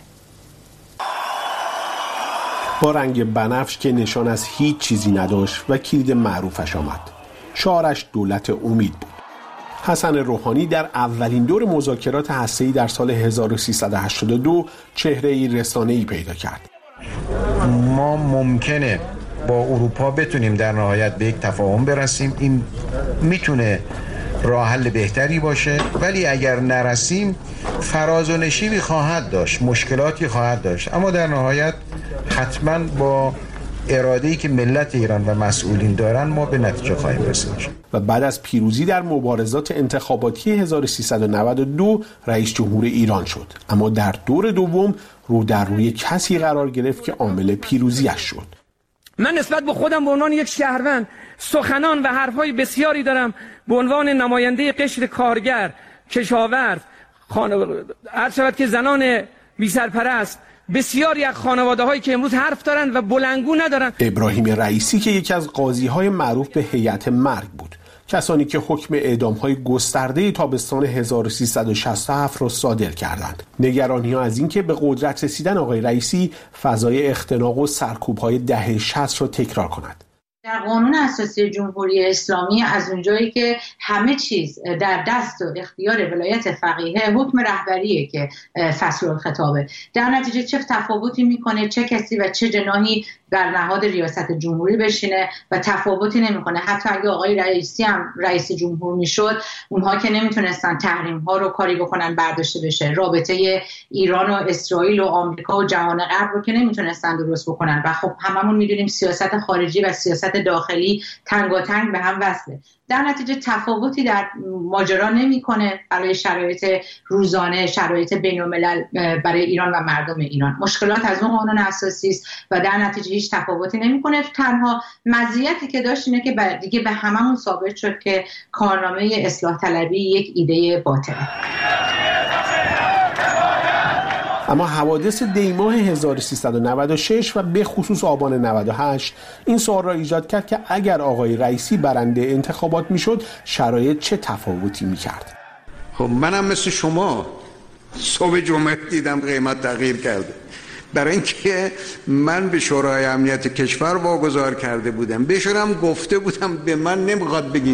با رنگ بنفش که نشان از هیچ چیزی نداشت و کلید معروفش آمد. شعارش دولت امید بود. حسن روحانی در اولین دور مذاکرات هسته‌ای در سال 1382 چهره‌ای رسانه‌ای پیدا کرد. ما ممکنه با اروپا بتونیم در نهایت به یک تفاهم برسیم، این میتونه راه حل بهتری باشه، ولی اگر نرسیم فراز و نشیبی خواهد داشت، مشکلاتی خواهد داشت، اما در نهایت حتما با اراده‌ای که ملت ایران و مسئولین دارن ما به نتیجه خواهیم رسید. و بعد از پیروزی در مبارزات انتخاباتی 1392 رئیس جمهور ایران شد، اما در دور دوم رو در روی کسی قرار گرفت که عامل پیروزیش شد. من نسبت به خودم به عنوان یک شهروند سخنان و حرفهای بسیاری دارم به عنوان نماینده قشر کارگر، کشاورز، عرض شود که زنان بی سرپرست، بسیاری از خانواده هایی که امروز حرف دارن و بلندگو ندارن. ابراهیم رئیسی که یکی از قاضی های معروف به هیئت مرگ بود، کسانی که حکم اعدام های گسترده تابستان 1367 را صادر کردند. نگرانی ها از اینکه به قدرت رسیدن آقای رئیسی فضای اختناق و سرکوب های دهه 60 را تکرار کند. در قانون اساسی جمهوری اسلامی از اونجایی که همه چیز در دست و اختیار ولایت فقیه، حکم رهبریه که فصل الخطابه، در نتیجه چه تفاوتی میکنه چه کسی و چه جناحی در نهاد ریاست جمهوری بشینه و تفاوتی نمیکنه. حتی اگه آقای رئیسی هم رئیس جمهور میشد، اونها که نمیتونستن تحریم ها رو کاری بکنن برداشته بشه، رابطه ایران و اسرائیل و آمریکا و جهان غرب رو که نمیتونستن درست بکنن. و خب هممون میدونیم سیاست خارجی و سیاست داخلی تنگاتنگ به هم وصله. در نتیجه تفاوتی در ماجرا نمیکنه برای شرایط روزانه، شرایط بین‌الملل برای ایران و مردم ایران. مشکلات از اون قانون اساسی است و در نتیجه هیچ تفاوتی نمیکنه. تنها مزیتی که داشت اینه که دیگه به هممون ثابت شد که کارنامه اصلاح طلبی یک ایده باطله. اما حوادث دیماه 1396 و به خصوص آبان 98 این سوال را ایجاد کرد که اگر آقای رئیسی برنده انتخابات میشد شرایط چه تفاوتی میکرد؟ خب منم مثل شما صبح جمعه دیدم قیمت تغییر کرده، برای اینکه من به شورای امنیت کشور واگذار کرده بودم، بهشم گفته بودم به من نمیخواد بگید.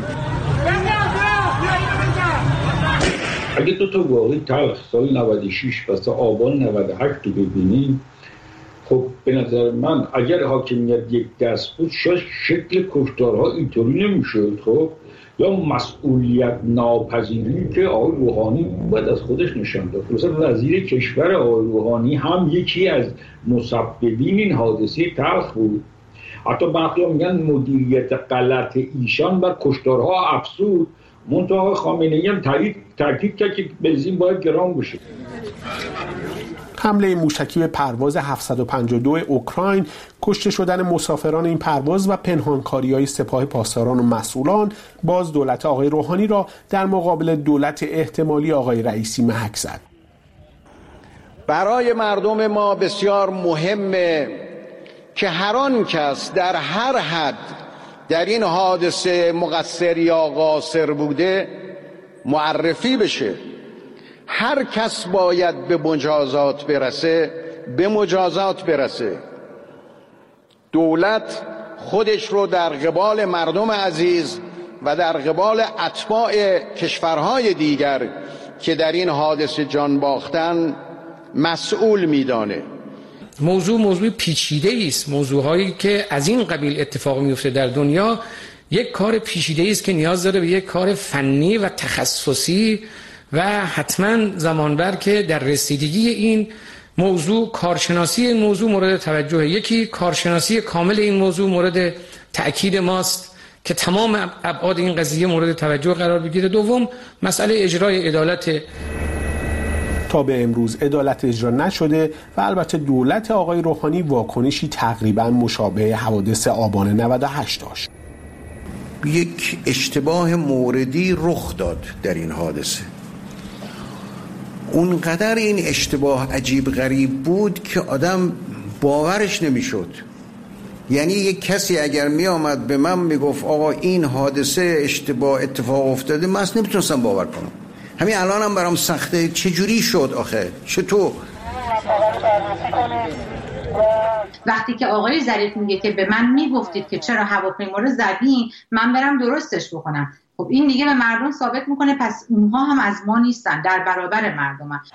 اگه دو تا واقعی تلخ سال 96 و آبان 98 رو ببینیم، خب به نظر من اگر حاکمیت یک دست بود شاید شکل کشتارها اینطوری نمیشد. خب یا مسئولیت ناپذیری که آقای روحانی باید از خودش نشان داد. مثلا وزیر کشور آقای روحانی هم یکی از مسببین این حادثه تلخ بود. حتی برخی میگن مدیریت غلط ایشان بر کشتارها افزود. منتها خامنه‌ای هم تاکید کرد که بنزین باید گران بشه. حمله موشکی به پرواز 752 اوکراین، کشته شدن مسافران این پرواز و پنهانکاری‌های سپاه پاسداران و مسئولان باز دولت آقای روحانی را در مقابل دولت احتمالی آقای رئیسی محک زد. برای مردم ما بسیار مهمه که هر آن کس در هر حد در این حادثه مقصر یا قاصر بوده معرفی بشه. هر کس باید به مجازات برسه. دولت خودش رو در قبال مردم عزیز و در قبال اتباع کشورهای دیگر که در این حادثه جان باختن مسئول میدانه. موضوع پیچیده است. موضوعهایی که از این قبیل اتفاق میفته در دنیا یک کار پیچیده است که نیاز داره به یک کار فنی و تخصصی و حتما زمانبر که در رسیدگی این موضوع کارشناسی این موضوع مورد توجه. یکی کارشناسی کامل این موضوع مورد تأکید ماست که تمام ابعاد این قضیه مورد توجه قرار بگیره. دوم مسئله اجرای عدالت. تا به امروز عدالت اجرا نشده و البته دولت آقای روحانی واکنشی تقریبا مشابه حوادث آبان 98 داشت. یک اشتباه موردی رخ داد در این حادثه. اونقدر این اشتباه عجیب غریب بود که آدم باورش نمیشد. یعنی یک کسی اگر می آمد به من میگفت آقا این حادثه اشتباه اتفاق افتاده، من اصلا نمیتونستم باور کنم. همین الان هم برام سخته. چجوری شد آخه؟ چطور؟ وقتی که آقای ظریف میگه که به من میگفتید که چرا هواپیما رو زدین، من برم درستش بکنم. خب این دیگه به مردم ثابت میکنه پس اونها هم از ما نیستن، در برابر مردم هم.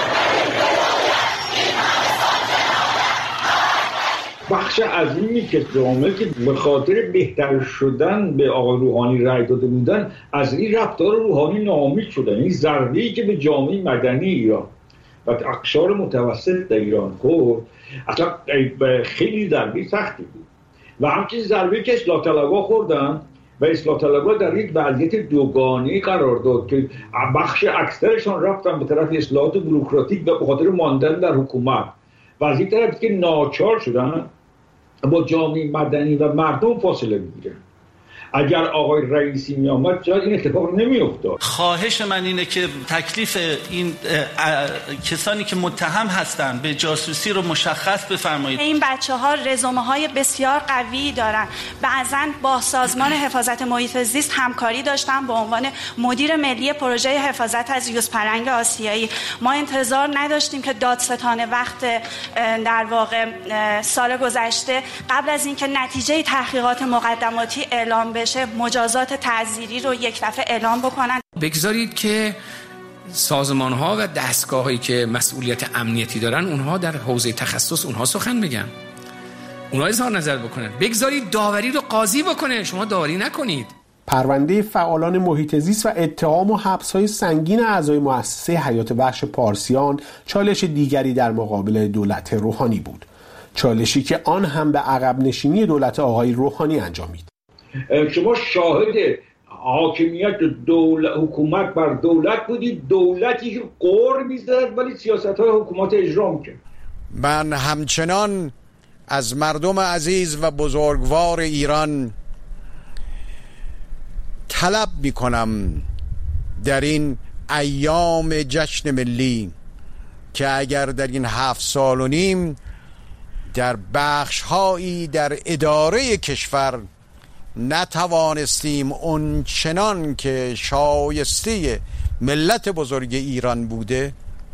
بخش عظیمی که جامعه که به خاطر بهتر شدن به آقای روحانی رأی داده بودن از این رفتار روحانی ناامید شدن. این ضربه‌ای که به جامعه مدنی ایران و اقشار متوسط در ایران خورد اصلا خیلی ضربه سختی بود و همچنین ضربه‌ای که اصلاح طلبها خوردن و اصلاح طلبها در یک وضعیت دوگانه‌ای قرار داد که بخش اکثرشان رفتن به طرف اصلاحات بوروکراتیک و به خاطر ماندن در حکومت و از این طرف که ناچار شدن با جامعه مدنی و مردم فاصله میگیرن. اگر آقای رئیسی می آمد شاید این اتفاق نمی افتاد. خواهش من اینه که تکلیف این کسانی که متهم هستند به جاسوسی رو مشخص بفرمایید. این بچه‌ها رزومه‌های بسیار قوی دارن. بعضاً با سازمان حفاظت محیط زیست همکاری داشتن به عنوان مدیر ملی پروژه حفاظت از یوزپلنگ آسیایی. ما انتظار نداشتیم که دادستان وقت در واقع سال گذشته قبل از اینکه نتیجه تحقیقات مقدماتی اعلام بشه مجازات تعزیری رو یک دفعه اعلام بکنن. بگذارید که سازمان‌ها و دستگاه‌هایی که مسئولیت امنیتی دارن اونها در حوزه تخصص اونها سخن بگن، اونها اظهار نظر بکنن. بگذارید داوری رو قاضی بکنه، شما داوری نکنید. پرونده فعالان محیط زیست و اتهام و حبس‌های سنگین اعضای مؤسسه حیات وحش پارسیان چالش دیگری در مقابل دولت روحانی بود. چالشی که آن هم به عقب نشینی دولت آقای روحانی انجامید. شما شاهد حاکمیت حکومت بر دولت بودید، دولتی که قور میزد ولی سیاست‌های حکومت اجرا می‌کرد. من همچنان از مردم عزیز و بزرگوار ایران طلب می کنم در این ایام جشن ملی که اگر در این 7 سال و نیم در بخش‌هایی در اداره کشور نتوانستیم اون چنان که شایسته ملت بزرگ ایران بوده،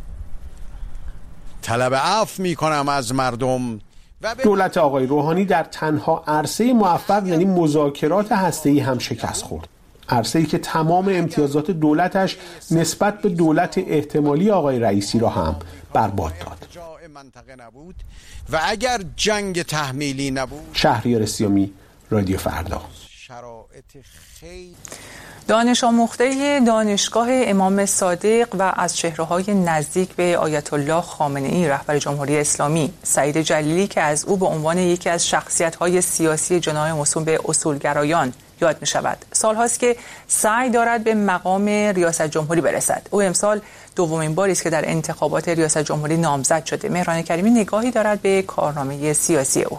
طلب عفو می کنم از مردم. دولت آقای روحانی در تنها عرصه موفق یعنی مذاکرات هسته‌ای هم شکست خورد. عرصه‌ای که تمام امتیازات دولتش نسبت به دولت احتمالی آقای رئیسی را هم برباد داد. و اگر جنگ تحمیلی نبود. شهریار سیامی، رادیو فردا. دانش آموخته دانشگاه امام صادق و از چهره‌های نزدیک به آیت الله خامنه‌ای رهبر جمهوری اسلامی سعید جلیلی که از او به عنوان یکی از شخصیت‌های سیاسی جناح موسوم به اصولگرایان یاد می‌شود. سال‌هاست که سعی دارد به مقام ریاست جمهوری برسد. او امسال دومین باری است که در انتخابات ریاست جمهوری نامزد شده. مهران کریمی نگاهی دارد به کارنامه سیاسی او.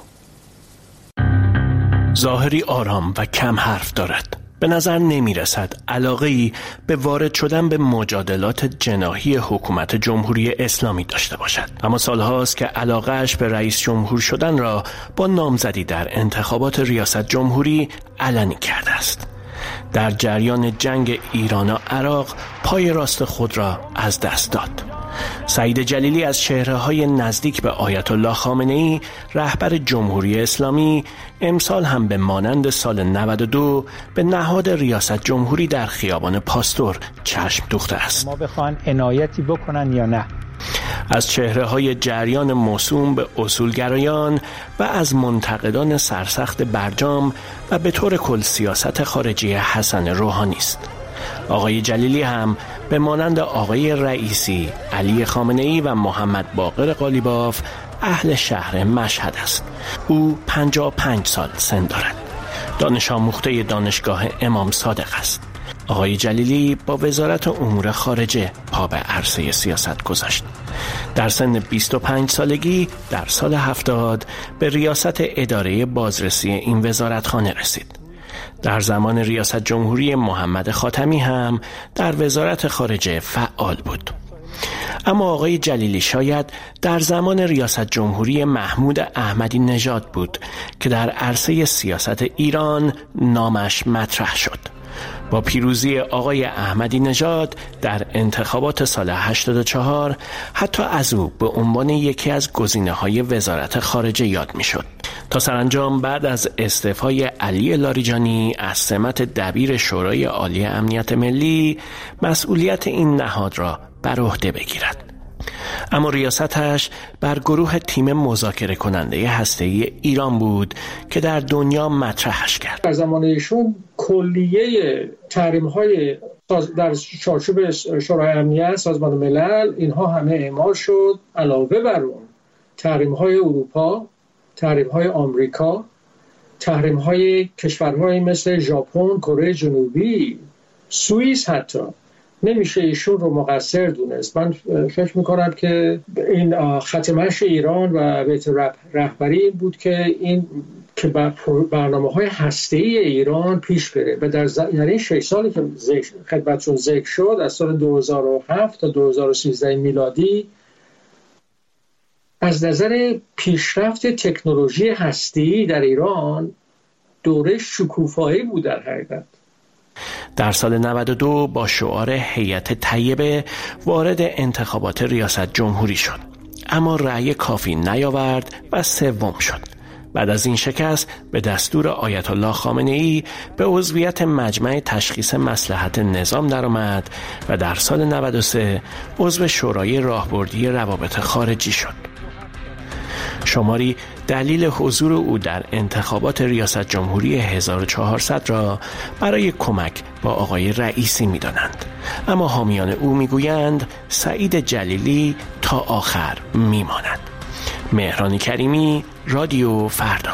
ظاهری آرام و کم حرف دارد. به نظر نمی رسد علاقه‌ای به وارد شدن به مجادلات جناحی حکومت جمهوری اسلامی داشته باشد. اما سالهاست که علاقه‌اش به رئیس جمهور شدن را با نامزدی در انتخابات ریاست جمهوری علنی کرده است. در جریان جنگ ایران و عراق پای راست خود را از دست داد. سعید جلیلی از چهره‌های نزدیک به آیت الله خامنه‌ای رهبر جمهوری اسلامی امسال هم به مانند سال 92 به نهاد ریاست جمهوری در خیابان پاستور چشم دوخته است. ما بخوان عنایتی بکنن یا نه. از چهره‌های جریان موسوم به اصولگرایان و از منتقدان سرسخت برجام و به طور کل سیاست خارجی حسن روحانی است. آقای جلیلی هم به مانند آقای رئیسی، علی خامنه‌ای و محمد باقر قالیباف اهل شهر مشهد است. او 55 سال سن دارد. دانش آموخته دانشگاه امام صادق است. آقای جلیلی با وزارت امور خارجه پا به عرصه سیاست گذاشت. در سن 25 سالگی در سال 70 به ریاست اداره بازرسی این وزارتخانه رسید. در زمان ریاست جمهوری محمد خاتمی هم در وزارت خارجه فعال بود. اما آقای جلیلی شاید در زمان ریاست جمهوری محمود احمدی نژاد بود که در عرصه سیاست ایران نامش مطرح شد. با پیروزی آقای احمدی نژاد در انتخابات سال 84 حتی از او به عنوان یکی از گزینه‌های وزارت خارجه یاد می‌شد تا سرانجام بعد از استعفای علی لاریجانی از سمت دبیر شورای عالی امنیت ملی مسئولیت این نهاد را بر عهده بگیرد. اما ریاستش بر گروه تیم مذاکره کننده هسته‌ای ایران بود که در دنیا مطرحش کرد. در زمان ایشون کلیه تحریم‌های در چارچوب شورای امنیت سازمان ملل اینها همه اعمال شد. علاوه بر اون تحریم‌های اروپا، تحریم‌های آمریکا، تحریم‌های کشورهایی مثل ژاپن، کره جنوبی، سوئیس حتی نمیشه ایشون رو مقصر دونست. من فکر میکنم که این خط مشی ایران و بیت رهبری این بود که این که برنامه‌های هسته‌ای ایران پیش بره و در این 6 سالی که خدمتتون ذکر شد از سال 2007 تا 2013 میلادی از نظر پیشرفت تکنولوژی هسته‌ای در ایران دوره شکوفایی بود در حقیقت. در سال 92 با شعار هیئت طیبه وارد انتخابات ریاست جمهوری شد، اما رأی کافی نیاورد و سوم شد. بعد از این شکست به دستور آیت الله خامنه‌ای به عضویت مجمع تشخیص مصلحت نظام درآمد و در سال 93 عضو شورای راهبردی روابط خارجی شد. شماری دلیل حضور او در انتخابات ریاست جمهوری 1400 را برای کمک با آقای رئیسی می‌دانند، اما حامیان او می‌گویند سعید جلیلی تا آخر می‌ماند. مهران کریمی، رادیو فردا.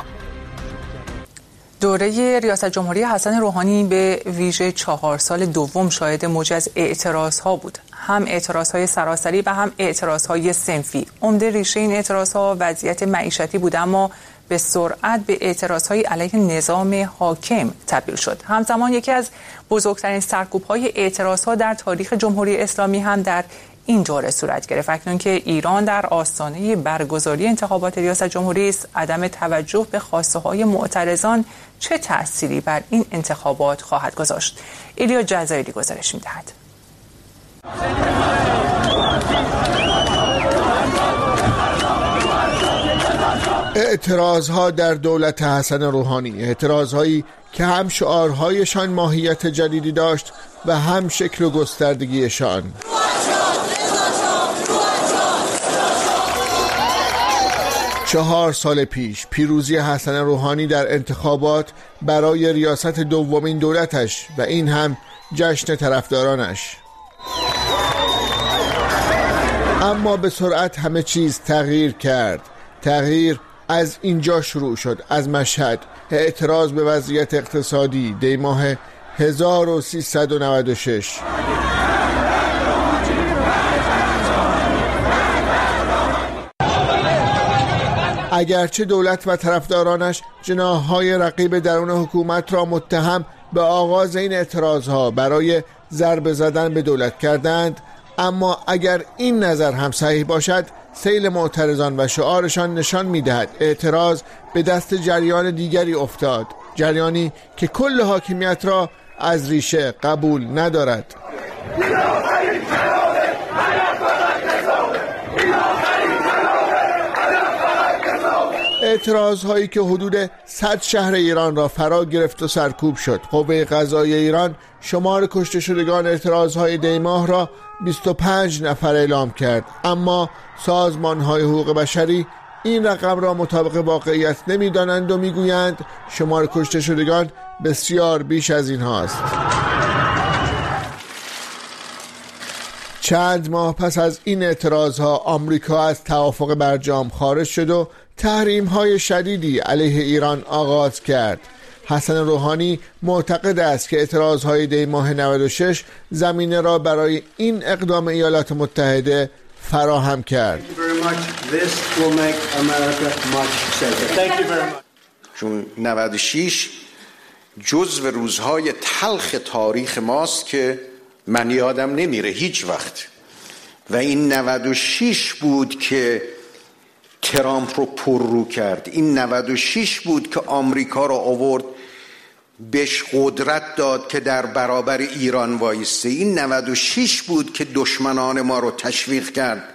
دوره ریاست جمهوری حسن روحانی به ویژه 4 سال دوم شاهد موجی از اعتراض‌ها بود. هم اعتراضهای سراسری و هم اعتراضهای صنفی. عمده ریشه این اعتراضها وضعیت معیشتی بود، اما به سرعت به اعتراضهای علیه نظام حاکم تبدیل شد. همزمان یکی از بزرگترین سرکوب‌های اعتراضها در تاریخ جمهوری اسلامی هم در این دوره صورت گرفت. اکنون که ایران در آستانه برگزاری انتخابات ریاست جمهوری است، عدم توجه به خواسته‌های معترضان چه تأثیری بر این انتخابات خواهد گذاشت؟ ایلیا جزایری گزارش می‌دهد. اعتراضها در دولت حسن روحانی، اعتراضهایی که هم شعارهایشان ماهیت جدیدی داشت و هم شکل و گستردگیشان. 4 سال پیش پیروزی حسن روحانی در انتخابات برای ریاست دومین دولتش و این هم جشن طرفدارانش. اما به سرعت همه چیز تغییر کرد. تغییر از اینجا شروع شد، از مشهد. اعتراض به وضعیت اقتصادی دی ماه 1396. اگرچه دولت و طرفدارانش جناح‌های رقیب درون حکومت را متهم به آغاز این اعتراضها برای ضربه زدن به دولت کردند، اما اگر این نظر هم صحیح باشد، سیل معترضان و شعارشان نشان می‌دهد اعتراض به دست جریان دیگری افتاد، جریانی که کل حاکمیت را از ریشه قبول ندارد. اعتراض هایی که حدود 100 شهر ایران را فرا گرفت و سرکوب شد. قوه قضاییه ایران شمار کشته شدگان اعتراض های دی ماه را 25 نفر اعلام کرد، اما سازمان های حقوق بشری این رقم را مطابق واقعیت نمی دانند و می گویند شمار کشته شدگان بسیار بیش از این هاست. چند ماه پس از این اعتراض ها آمریکا از توافق برجام خارج شد و تحریم های شدیدی علیه ایران آغاز کرد. حسن روحانی معتقد است که اعتراض های دی ماه 96 زمینه را برای این اقدام ایالات متحده فراهم کرد. چون 96 جزو روزهای تلخ تاریخ ماست که من یادم نمیره هیچ وقت، و این 96 بود که ترامپ رو پررو کرد. این 96 بود که آمریکا رو آورد بهش قدرت داد که در برابر ایران وایسته. این 96 بود که دشمنان ما رو تشویق کرد.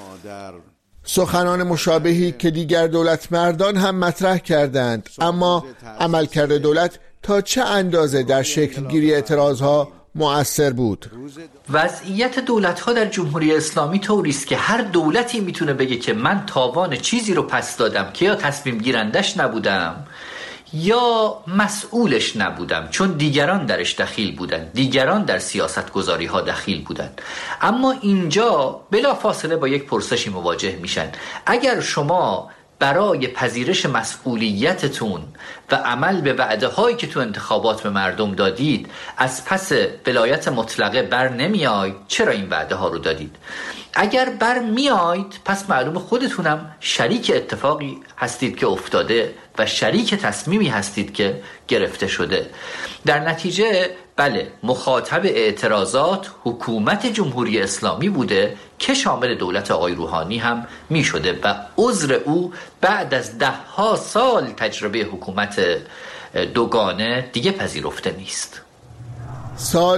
سخنان مشابهی که دیگر دولت مردان هم مطرح کردند، اما عملکرد دولت تا چه اندازه در شکل گیری اعتراضها مؤثر بود؟ وضعیت دولت‌ها در جمهوری اسلامی طوری است که هر دولتی میتونه بگه که من تاوان چیزی رو پس دادم که یا تصمیم گیرندش نبودم یا مسئولش نبودم، چون دیگران درش دخیل بودن، دیگران در سیاست گذاری ها دخیل بودن. اما اینجا بلا فاصله با یک پرسشی مواجه میشن: اگر شما برای پذیرش مسئولیتتون و عمل به وعده هایی که تو انتخابات به مردم دادید از پس ولایت مطلقه بر نمیاید، چرا این وعده ها رو دادید؟ اگر بر میاید پس معلوم خودتونم شریک اتفاقی هستید که افتاده و شریک تصمیمی هستید که گرفته شده. در نتیجه بله، مخاطب اعتراضات حکومت جمهوری اسلامی بوده که شامل دولت آقای روحانی هم می شده و عذر او بعد از 10 سال تجربه حکومت دوگانه دیگه پذیرفته نیست. سال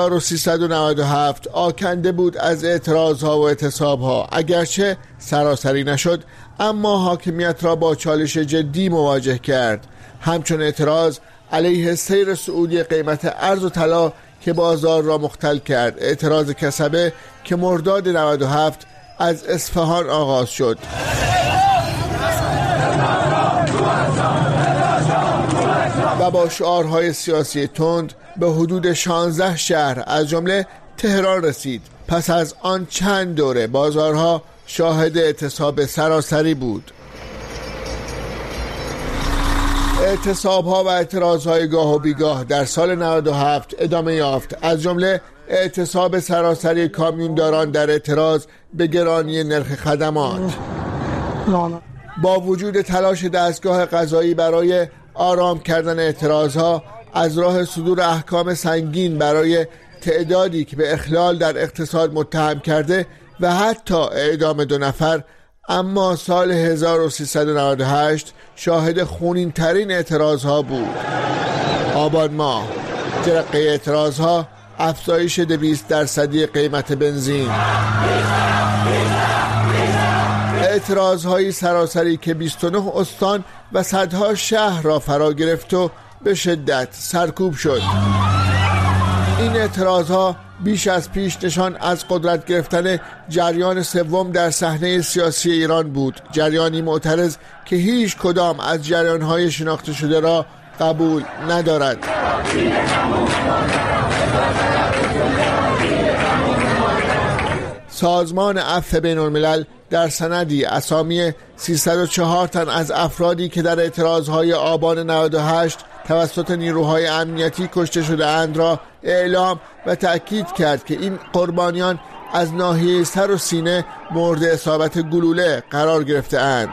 1397 آکنده بود از اعتراضها و اعتصابها. اگرچه سراسری نشد، اما حاکمیت را با چالش جدی مواجه کرد، همچون اعتراض علیه سیر صعودی قیمت ارز و طلا که بازار را مختل کرد، اعتراض کسبه که مرداد 97 از اصفهان آغاز شد و با شعارهای سیاسی تند به حدود 16 شهر از جمله تهران رسید. پس از آن چند دوره بازارها شاهد اعتصاب سراسری بود. اعتصاب‌ها و اعتراض‌های گاه و بیگاه در سال 97 ادامه یافت، از جمله اعتصاب سراسری کامیونداران در اعتراض به گرانی نرخ خدمات. با وجود تلاش دستگاه قضایی برای آرام کردن اعتراضها از راه صدور احکام سنگین برای تعدادی که به اخلال در اقتصاد متهم کرده و حتی اعدام 2 نفر، اما سال 1398 شاهد خونین ترین اعتراضها بود. آبان ماه، جرقه اعتراضها، افزایش 200% قیمت بنزین، اعتراضهای سراسری که 29 استان و صدها شهر را فرا گرفت و به شدت سرکوب شد. این اعتراضها بیش از پیش نشان از قدرت گرفتن جریان سوم در صحنه سیاسی ایران بود، جریانی معترض که هیچ کدام از جریانهای شناخته شده را قبول ندارد. سازمان عفو بین الملل در سندی اسامی 304 تن از افرادی که در اعتراضهای آبان 98 توسط نیروهای امنیتی کشته شده اند را اعلام و تأکید کرد که این قربانیان از ناحیه سر و سینه مورد اصابت گلوله قرار گرفته اند.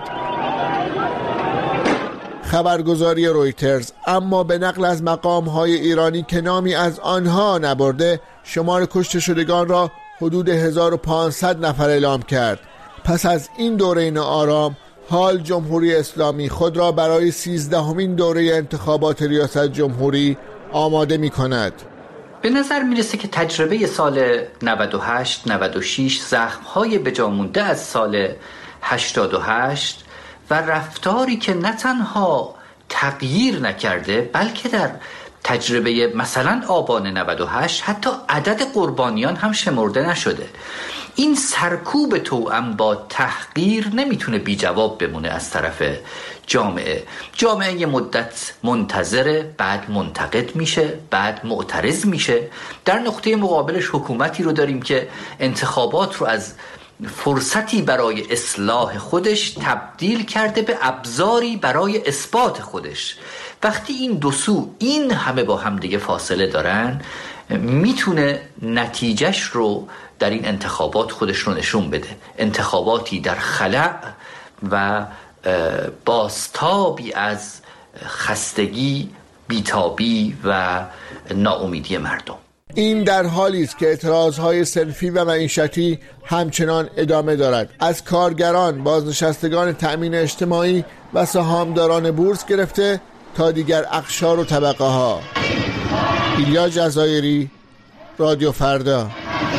خبرگزاری رویترز اما به نقل از مقام‌های ایرانی که نامی از آنها نبرده، شمار کشته شدگان را حدود 1500 نفر اعلام کرد. پس از این دوره ناآرام، حال جمهوری اسلامی خود را برای 13مین دوره انتخابات ریاست جمهوری آماده می کند. به نظر میرسه که تجربه سال 98-96 زخم‌های بجامونده از سال 88 و رفتاری که نه تنها تغییر نکرده بلکه در تجربه مثلا آبان 98 حتی عدد قربانیان هم شمرده نشده. این سرکوب توأم با تحقیر نمیتونه بی جواب بمونه از طرف جامعه. جامعه یه مدت منتظره، بعد منتقد میشه، بعد معترض میشه. در نقطه مقابلش حکومتی رو داریم که انتخابات رو از فرصتی برای اصلاح خودش تبدیل کرده به ابزاری برای اثبات خودش. وقتی این دو سو این همه با هم دیگه فاصله دارن، میتونه نتیجهش رو در این انتخابات خودش رو نشون بده. انتخاباتی در خلأ و بازتابی از خستگی، بیتابی و ناامیدی مردم. این در حالی است که اعتراضهای صنفی و معیشتی همچنان ادامه دارد. از کارگران، بازنشستگان تأمین اجتماعی و سهامداران بورس گرفته تا دیگر اقشار و طبقه ها. ایلیا جزایری، رادیو فردا.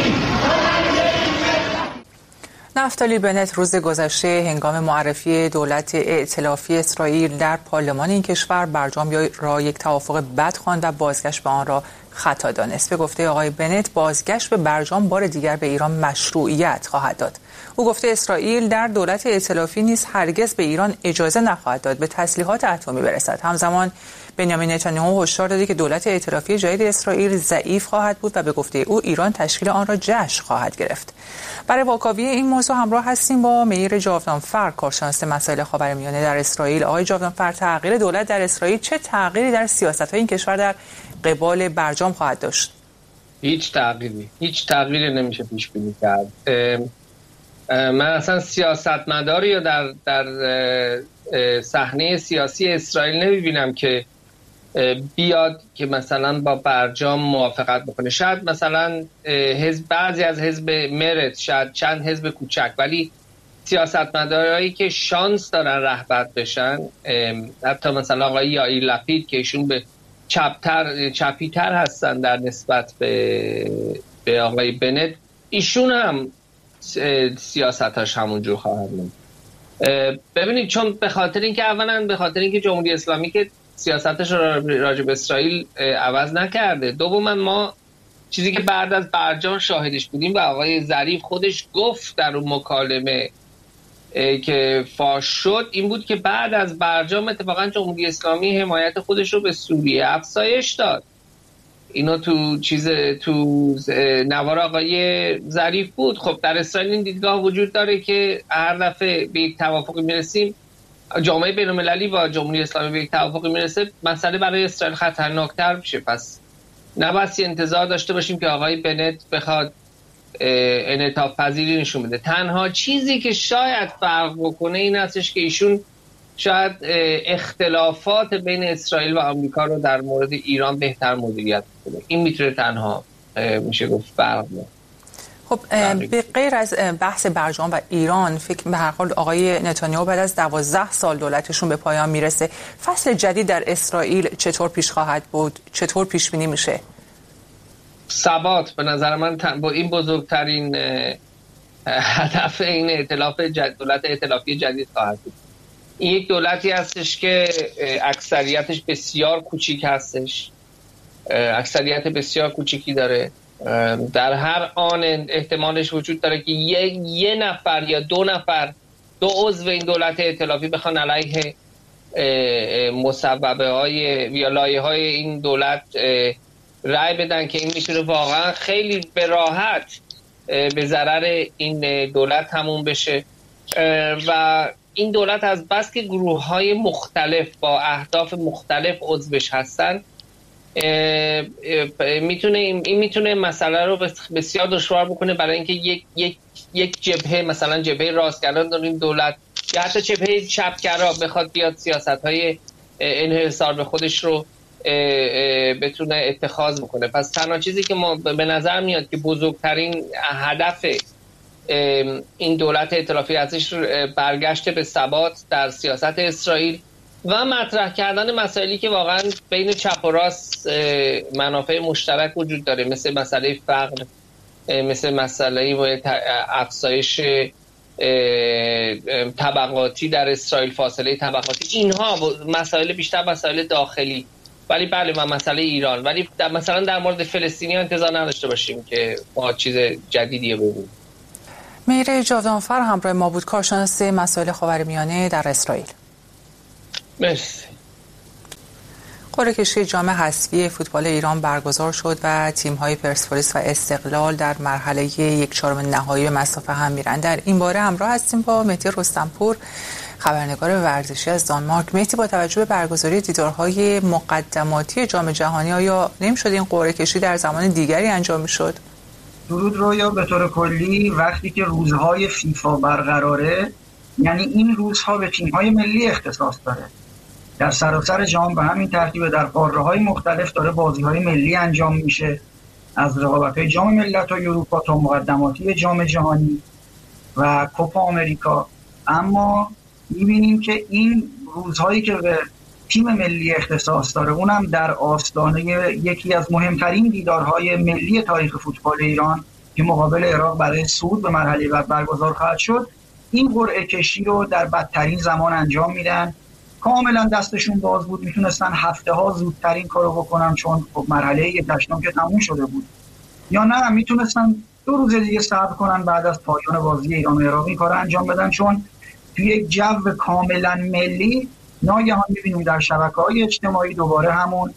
نفتالی بنت روز گذشته هنگام معرفی دولت ائتلافی اسرائیل در پارلمان این کشور برجام را یک توافق بد خواند و بازگشت به آن را خطا دانست. به گفته آقای بنت، بازگشت به برجام بار دیگر به ایران مشروعیت خواهد داد. او گفته اسرائیل در دولت ائتلافی نیز هرگز به ایران اجازه نخواهد داد به تسلیحات اتمی برسد. همزمان بنیامین نتانیاهو هشدار داده که دولت ائتلافی جدید اسرائیل ضعیف خواهد بود و به گفته او ایران تشکیل آن را جشن خواهد گرفت. برای واکاوی این موضوع همراه هستیم با میر جاودانفر، کارشناس مسائل خاورمیانه در اسرائیل. آقای جاودانفر، تغییر دولت در اسرائیل چه تغییری در سیاست‌های این کشور در قبال برجام خواهد داشت؟ هیچ تغییری نمیشه پیش بینی کرد. من اصلا سیاستمداری یا در صحنه سیاسی اسرائیل نمیبینم که بیاد که مثلا با برجام موافقت بکنه. شاید مثلا بعضی از حزب مرت، شاید چند حزب کوچک، ولی سیاستمدارایی که شانس دارن رهبر بشن، حتی مثلا آقای یائیر لپید که ایشون به چپی‌تر هستن در نسبت به آقای بنت، ایشون هم سیاستاش همونجور خواهد بود. ببینید، چون به خاطر اینکه جمهوری اسلامی که سیاستش راجع به اسرائیل عوض نکرده. دوما ما چیزی که بعد از برجام شاهدش بودیم و آقای ظریف خودش گفت در اون مکالمه که فاش شد، این بود که بعد از برجام اتفاقا جمهوری اسلامی حمایت خودش رو به سوریه افزایش داد. اینو تو نوار آقای ظریف بود. خب در اسرائیل این دیدگاه وجود داره که هر دفعه به یک توافقی میرسیم، جامعه بین‌المللی و جمهوری اسلامی به یک توافقی میرسه، مسئله برای اسرائیل خطرناکتر میشه. پس نباید انتظار داشته باشیم که آقای بنت بخواد انعطاف پذیری نشون بده. تنها چیزی که شاید فرق بکنه این هستش که ایشون شاید اختلافات بین اسرائیل و آمریکا رو در مورد ایران بهتر مدیریت کنه. این میتونه تنها میشه گفت فرق کنه. خب به غیر از بحث برجام و ایران، فکر به هر حال آقای نتانیاهو بعد از 12 سال دولتشون به پایان میرسه. فصل جدید در اسرائیل چطور پیش خواهد بود؟ چطور پیش بینی میشه؟ ثبات به نظر من با این بزرگترین هدف این دولت ائتلافی جدید خواهد بود. این یک دولتی هستش که اکثریتش بسیار کوچیک هستش، اکثریت بسیار کوچیکی داره. در هر آن احتمالش وجود داره که یه نفر یا دو عضو این دولت ائتلافی بخوان علیه مسببه های یا لایه های این دولت رأی بدن که این میتونه واقعا خیلی به راحت به ضرر این دولت تموم بشه. و این دولت از بس که گروه های مختلف با اهداف مختلف عضوش هستن، میتونه مسئله رو بسیار دشوار بکنه برای اینکه یک جبهه، مثلا جبهه راستگران داریم دولت یا حتی جبهه چپگرا بخواد بیاد سیاست‌های انحصار به خودش رو بتونه اتخاذ بکنه. پس تنها چیزی که ما به نظر میاد که بزرگترین هدف این دولت ائتلافی ازش برگشت به ثبات در سیاست اسرائیل و مطرح کردن مسائلی که واقعا بین چپ و راست منافع مشترک وجود داره، مثل مسئله فقر، مثل مسئله افزایش طبقاتی در اسرائیل، فاصله طبقاتی. اینها مسائل بیشتر مسائل داخلی، ولی بله و مسئله ایران. ولی مثلا در مورد فلسطینی انتظار نداشته باشیم که ما چیز جدیدی ببینیم. مهر جاودانفر همراه ما بود، کارشناس مسائل خاورمیانه در اسرائیل. مرسی. قرعه کشی جام حذفی فوتبال ایران برگزار شد و تیم‌های پرسپولیس و استقلال در مرحله 1/4 نهایی به مصافه هم میرن. در این باره همراه هستیم با مهدی رستمپور، خبرنگار ورزشی از دانمارک. مهدی، با توجه به برگزاری دیدارهای مقدماتی جام جهانی، آیا نمی‌شد این قرعه کشی در زمان دیگری انجام می‌شد؟ درود رویا. به طور کلی وقتی که روزهای فیفا برقراره، یعنی این روزها به تیم‌های ملی اختصاص داره. در سراسر جهان به همین ترتیب در قاره‌های مختلف داره بازی‌های ملی انجام میشه، از رقابت‌های جام ملت‌های اروپا تا مقدماتی جام جهانی و کوپا آمریکا. اما می‌بینیم که این روزهایی که به تیم ملی اختصاص داره، اونم در آستانه یکی از مهمترین دیدارهای ملی تاریخ فوتبال ایران که مقابل عراق برای صعود به مرحله بعد برگزار خواهد شد، این قرعه کشی رو در بدترین زمان انجام میدن. کاملا دستشون باز بود، میتونستن هفته ها زودتر این کارو بکنن، چون خب مرحله 1/8 که تموم شده بود، یا نه میتونستن 2 روز دیگه صبر کنن بعد از پایان بازی ایران و عراق این کارو انجام بدن، چون توی یک جو کاملا ملی ناگهان میبینیم در شبکه‌های اجتماعی دوباره همون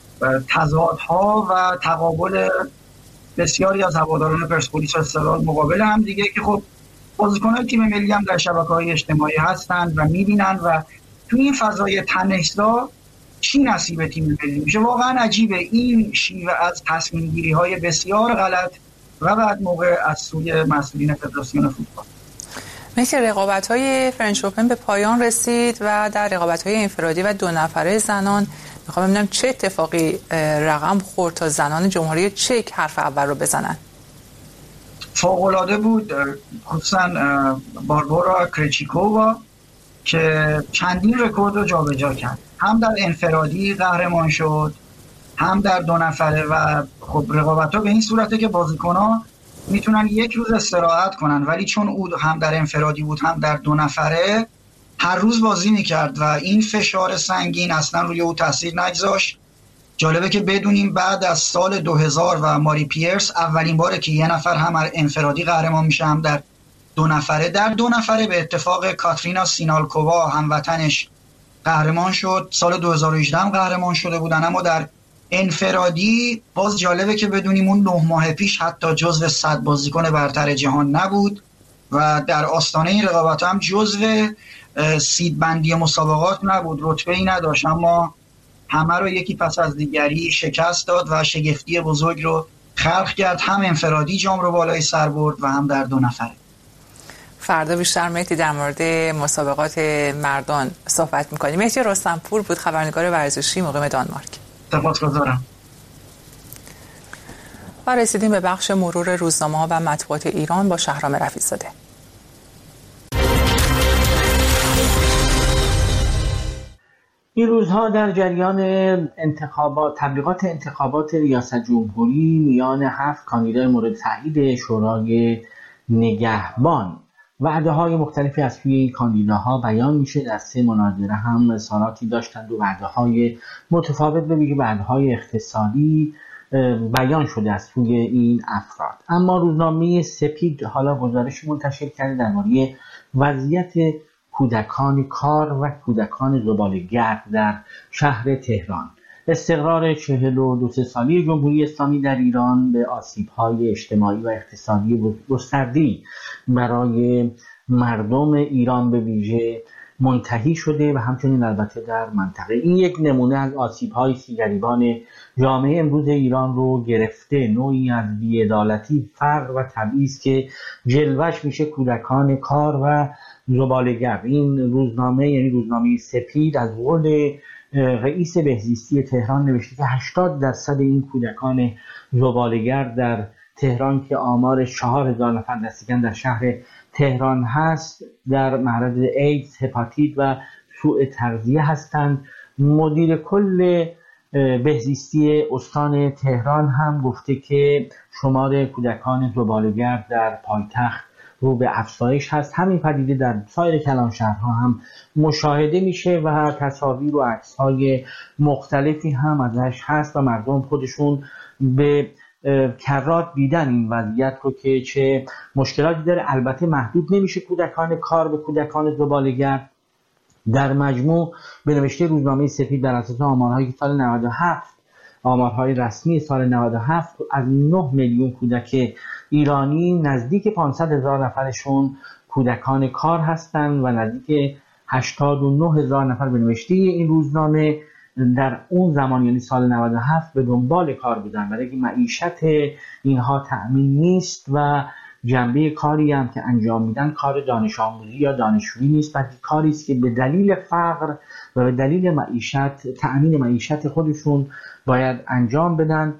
تضادها و تقابل بسیاری از هواداران پرسپولیس و استقلال مقابل هم دیگه، که خب بازیکن‌های تیم ملی هم در شبکه‌های اجتماعی هستند و میبینن و تو این فضای تنش‌زا چی نصیب تیم ملی میشه. واقعا عجیبه این شیوه از تصمیم گیری های بسیار غلط و بعد موقع از سوی مسئولین فدراسیون فوتبال. مثل رقابت‌های فرنچ اوپن به پایان رسید و در رقابت‌های انفرادی و 2 نفره زنان میخوام ببینم چه اتفاقی رقم خورد تا زنان جمهوری چک حرف اول رو بزنن. فوق‌العاده بود، خصوصا باربارا کرچیکووا که چندین رکورد رو جابجا کرد، هم در انفرادی قهرمان شد هم در 2 نفره و خب رقابت‌ها به این صورته که بازیکن‌ها میتونن 1 روز استراحت کنن، ولی چون او هم در انفرادی بود هم در 2 نفره هر روز بازی میکرد و این فشار سنگین اصلا روی او تاثیر نگذاشت. جالبه که بدونیم بعد از سال 2000 و ماری پیرس اولین باره که 1 نفر هم انفرادی قهرمان میشه هم در 2 نفره. در 2 نفره به اتفاق کاترینا سینالکووا هموطنش قهرمان شد، سال 2018 هم قهرمان شده بودن. اما در انفرادی باز جالبه که بدونیم اون 9 ماه پیش حتی جزو 100 بازیکن برتر جهان نبود و در آستانه این رقابت هم جزو سیدبندی مسابقات نبود، رتبه‌ای نداشت، اما همه رو یکی پس از دیگری شکست داد و شگفتی بزرگ رو خلق کرد. هم انفرادی جام رو بالای سر برد و هم در 2 نفره. فردا بیشتر مهدی در مورد مسابقات مردان صحبت می‌کنیم. مهدی رستمپور بود، خبرنگار ورزشی مقیم دانمارک. سپاسگزارم. و رسیدیم به بخش مرور روزنامه‌ها و مطبوعات ایران با شهرام رفیع‌زاده. این روزها در جریان تبلیغات انتخابات ریاست جمهوری میان 7 کاندیدای مورد تایید شورای نگهبان وعده‌های مختلفی از سوی این کاندیداها بیان میشه. در 3 مناظره هم اظهاراتی داشتند و وعده‌های متفاوت به ویژه وعده‌های اقتصادی بیان شده از سوی این افراد. اما روزنامه سپید حالا گزارش منتشر کرده درباره وضعیت کودکان کار و کودکان زباله‌گرد در شهر تهران. استقرار 42 سالی جمهوری اسلامی در ایران به آسیب‌های اجتماعی و اقتصادی گسترده‌ای برای مردم ایران به ویژه منتهی شده و همچنین البته در منطقه. این یک نمونه از آسیب‌های سیگریبان جامعه امروز ایران رو گرفته، نوعی از بی‌عدالتی، فقر و تبعیض که جلوش میشه کودکان کار و زباله‌گرد. این روزنامه یعنی روزنامه سپید از قول رئیس بهزیستی تهران نوشته که 80% این کودکان زباله‌گرد در تهران که آمارش 4000 نفر دستکم در شهر تهران هست در معرض ایدز، هپاتیت و سوء تغذیه هستند. مدیر کل بهزیستی استان تهران هم گفته که شمار کودکان زباله‌گرد در پایتخت رو به افزایش هست. همین پدیده در سایر کلانشهرها هم مشاهده میشه و تصاویر و عکس‌های مختلفی هم ازش هست و مردم خودشون به کرات دیدن این وضعیت رو که چه مشکلاتی داره. البته محدود نمیشه کودکان کار به کودکان زباله‌گرد. در مجموع به نوشته روزنامه سپید بر اساس آمارهای سال 97 آمارهای رسمی سال 97 از 9 میلیون کودک ایرانی نزدیک 500,000 نفرشون کودکان کار هستند و نزدیک 89,000 نفر به نوشته این روزنامه در اون زمان یعنی سال 97 به دنبال کار بودن، برای اینکه معیشت اینها تأمین نیست و جنبه کاری هم که انجام میدن کار دانش آموزی یا دانشجویی نیست، بلکه کاری است که به دلیل فقر و به دلیل معیشت تأمین معیشت خودشون باید انجام بدن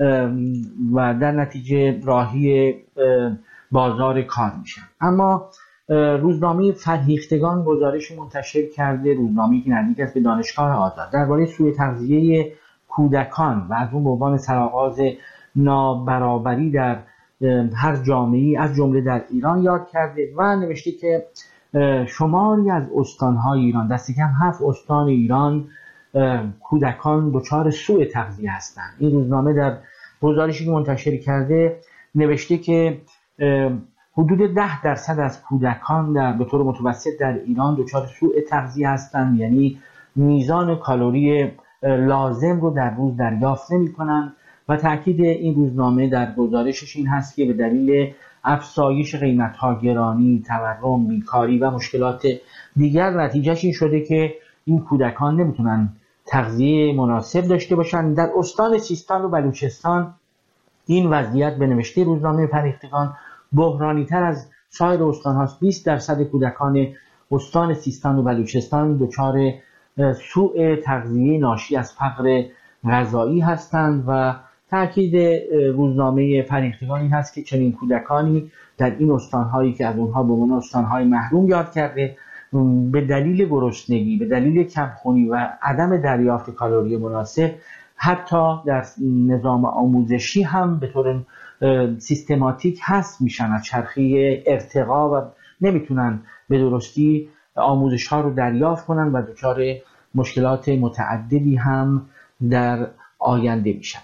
و در نتیجه راهی بازار کار میشن. اما روزنامه فرهیختگان گزارش منتشر کرده، روزنامه‌ای که نزدیک است به دانشگاه آزاد، درباره سوء تغذیه کودکان و از اون به عنوان سرآغاز نابرابری در هر جامعه‌ای از جمله در ایران یاد کرده و نوشته که شماری از استان‌های ایران، دست کم 7 استان ایران، کودکان دچار سوء تغذیه هستند. این روزنامه در گزارشی که منتشر کرده نوشته که حدود 10% از کودکان به طور متوسط در ایران دچار سوء تغذیه هستند، یعنی میزان کالری لازم رو در روز دریافت نمی‌کنند و تاکید این روزنامه در گزارشش این هست که به دلیل افزایش قیمت‌ها، گرانی، تورم، بیکاری و مشکلات دیگر نتیجهش این شده که این کودکان نمیتونن تغذیه مناسب داشته باشند. در استان سیستان و بلوچستان این وضعیت به نوشته روزنامه فرهیختگان بحرانی تر از سایر استان هاست. 20% کودکان استان سیستان و بلوچستان دچار سوء تغذیه ناشی از فقر غذایی هستند و تاکید روزنامه فرهیختگان این هست که چنین کودکانی در این استان‌هایی که از اونها به عنوان استان‌های محروم یاد کرده به دلیل گرسنگی، به دلیل کمخونی و عدم دریافت کالری مناسب حتی در نظام آموزشی هم به طور سیستماتیک حذف میشن از چرخه ارتقا و نمیتونن به درستی آموزش ها رو دریافت کنن و دچار مشکلات متعددی هم در آینده میشن.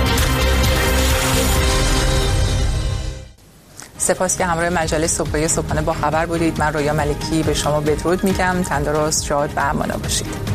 سپاس که همراه مجله صبحانه با خبر بودید. من رویا ملکی به شما بدرود میگم. تندرست، شاد و امانا باشید.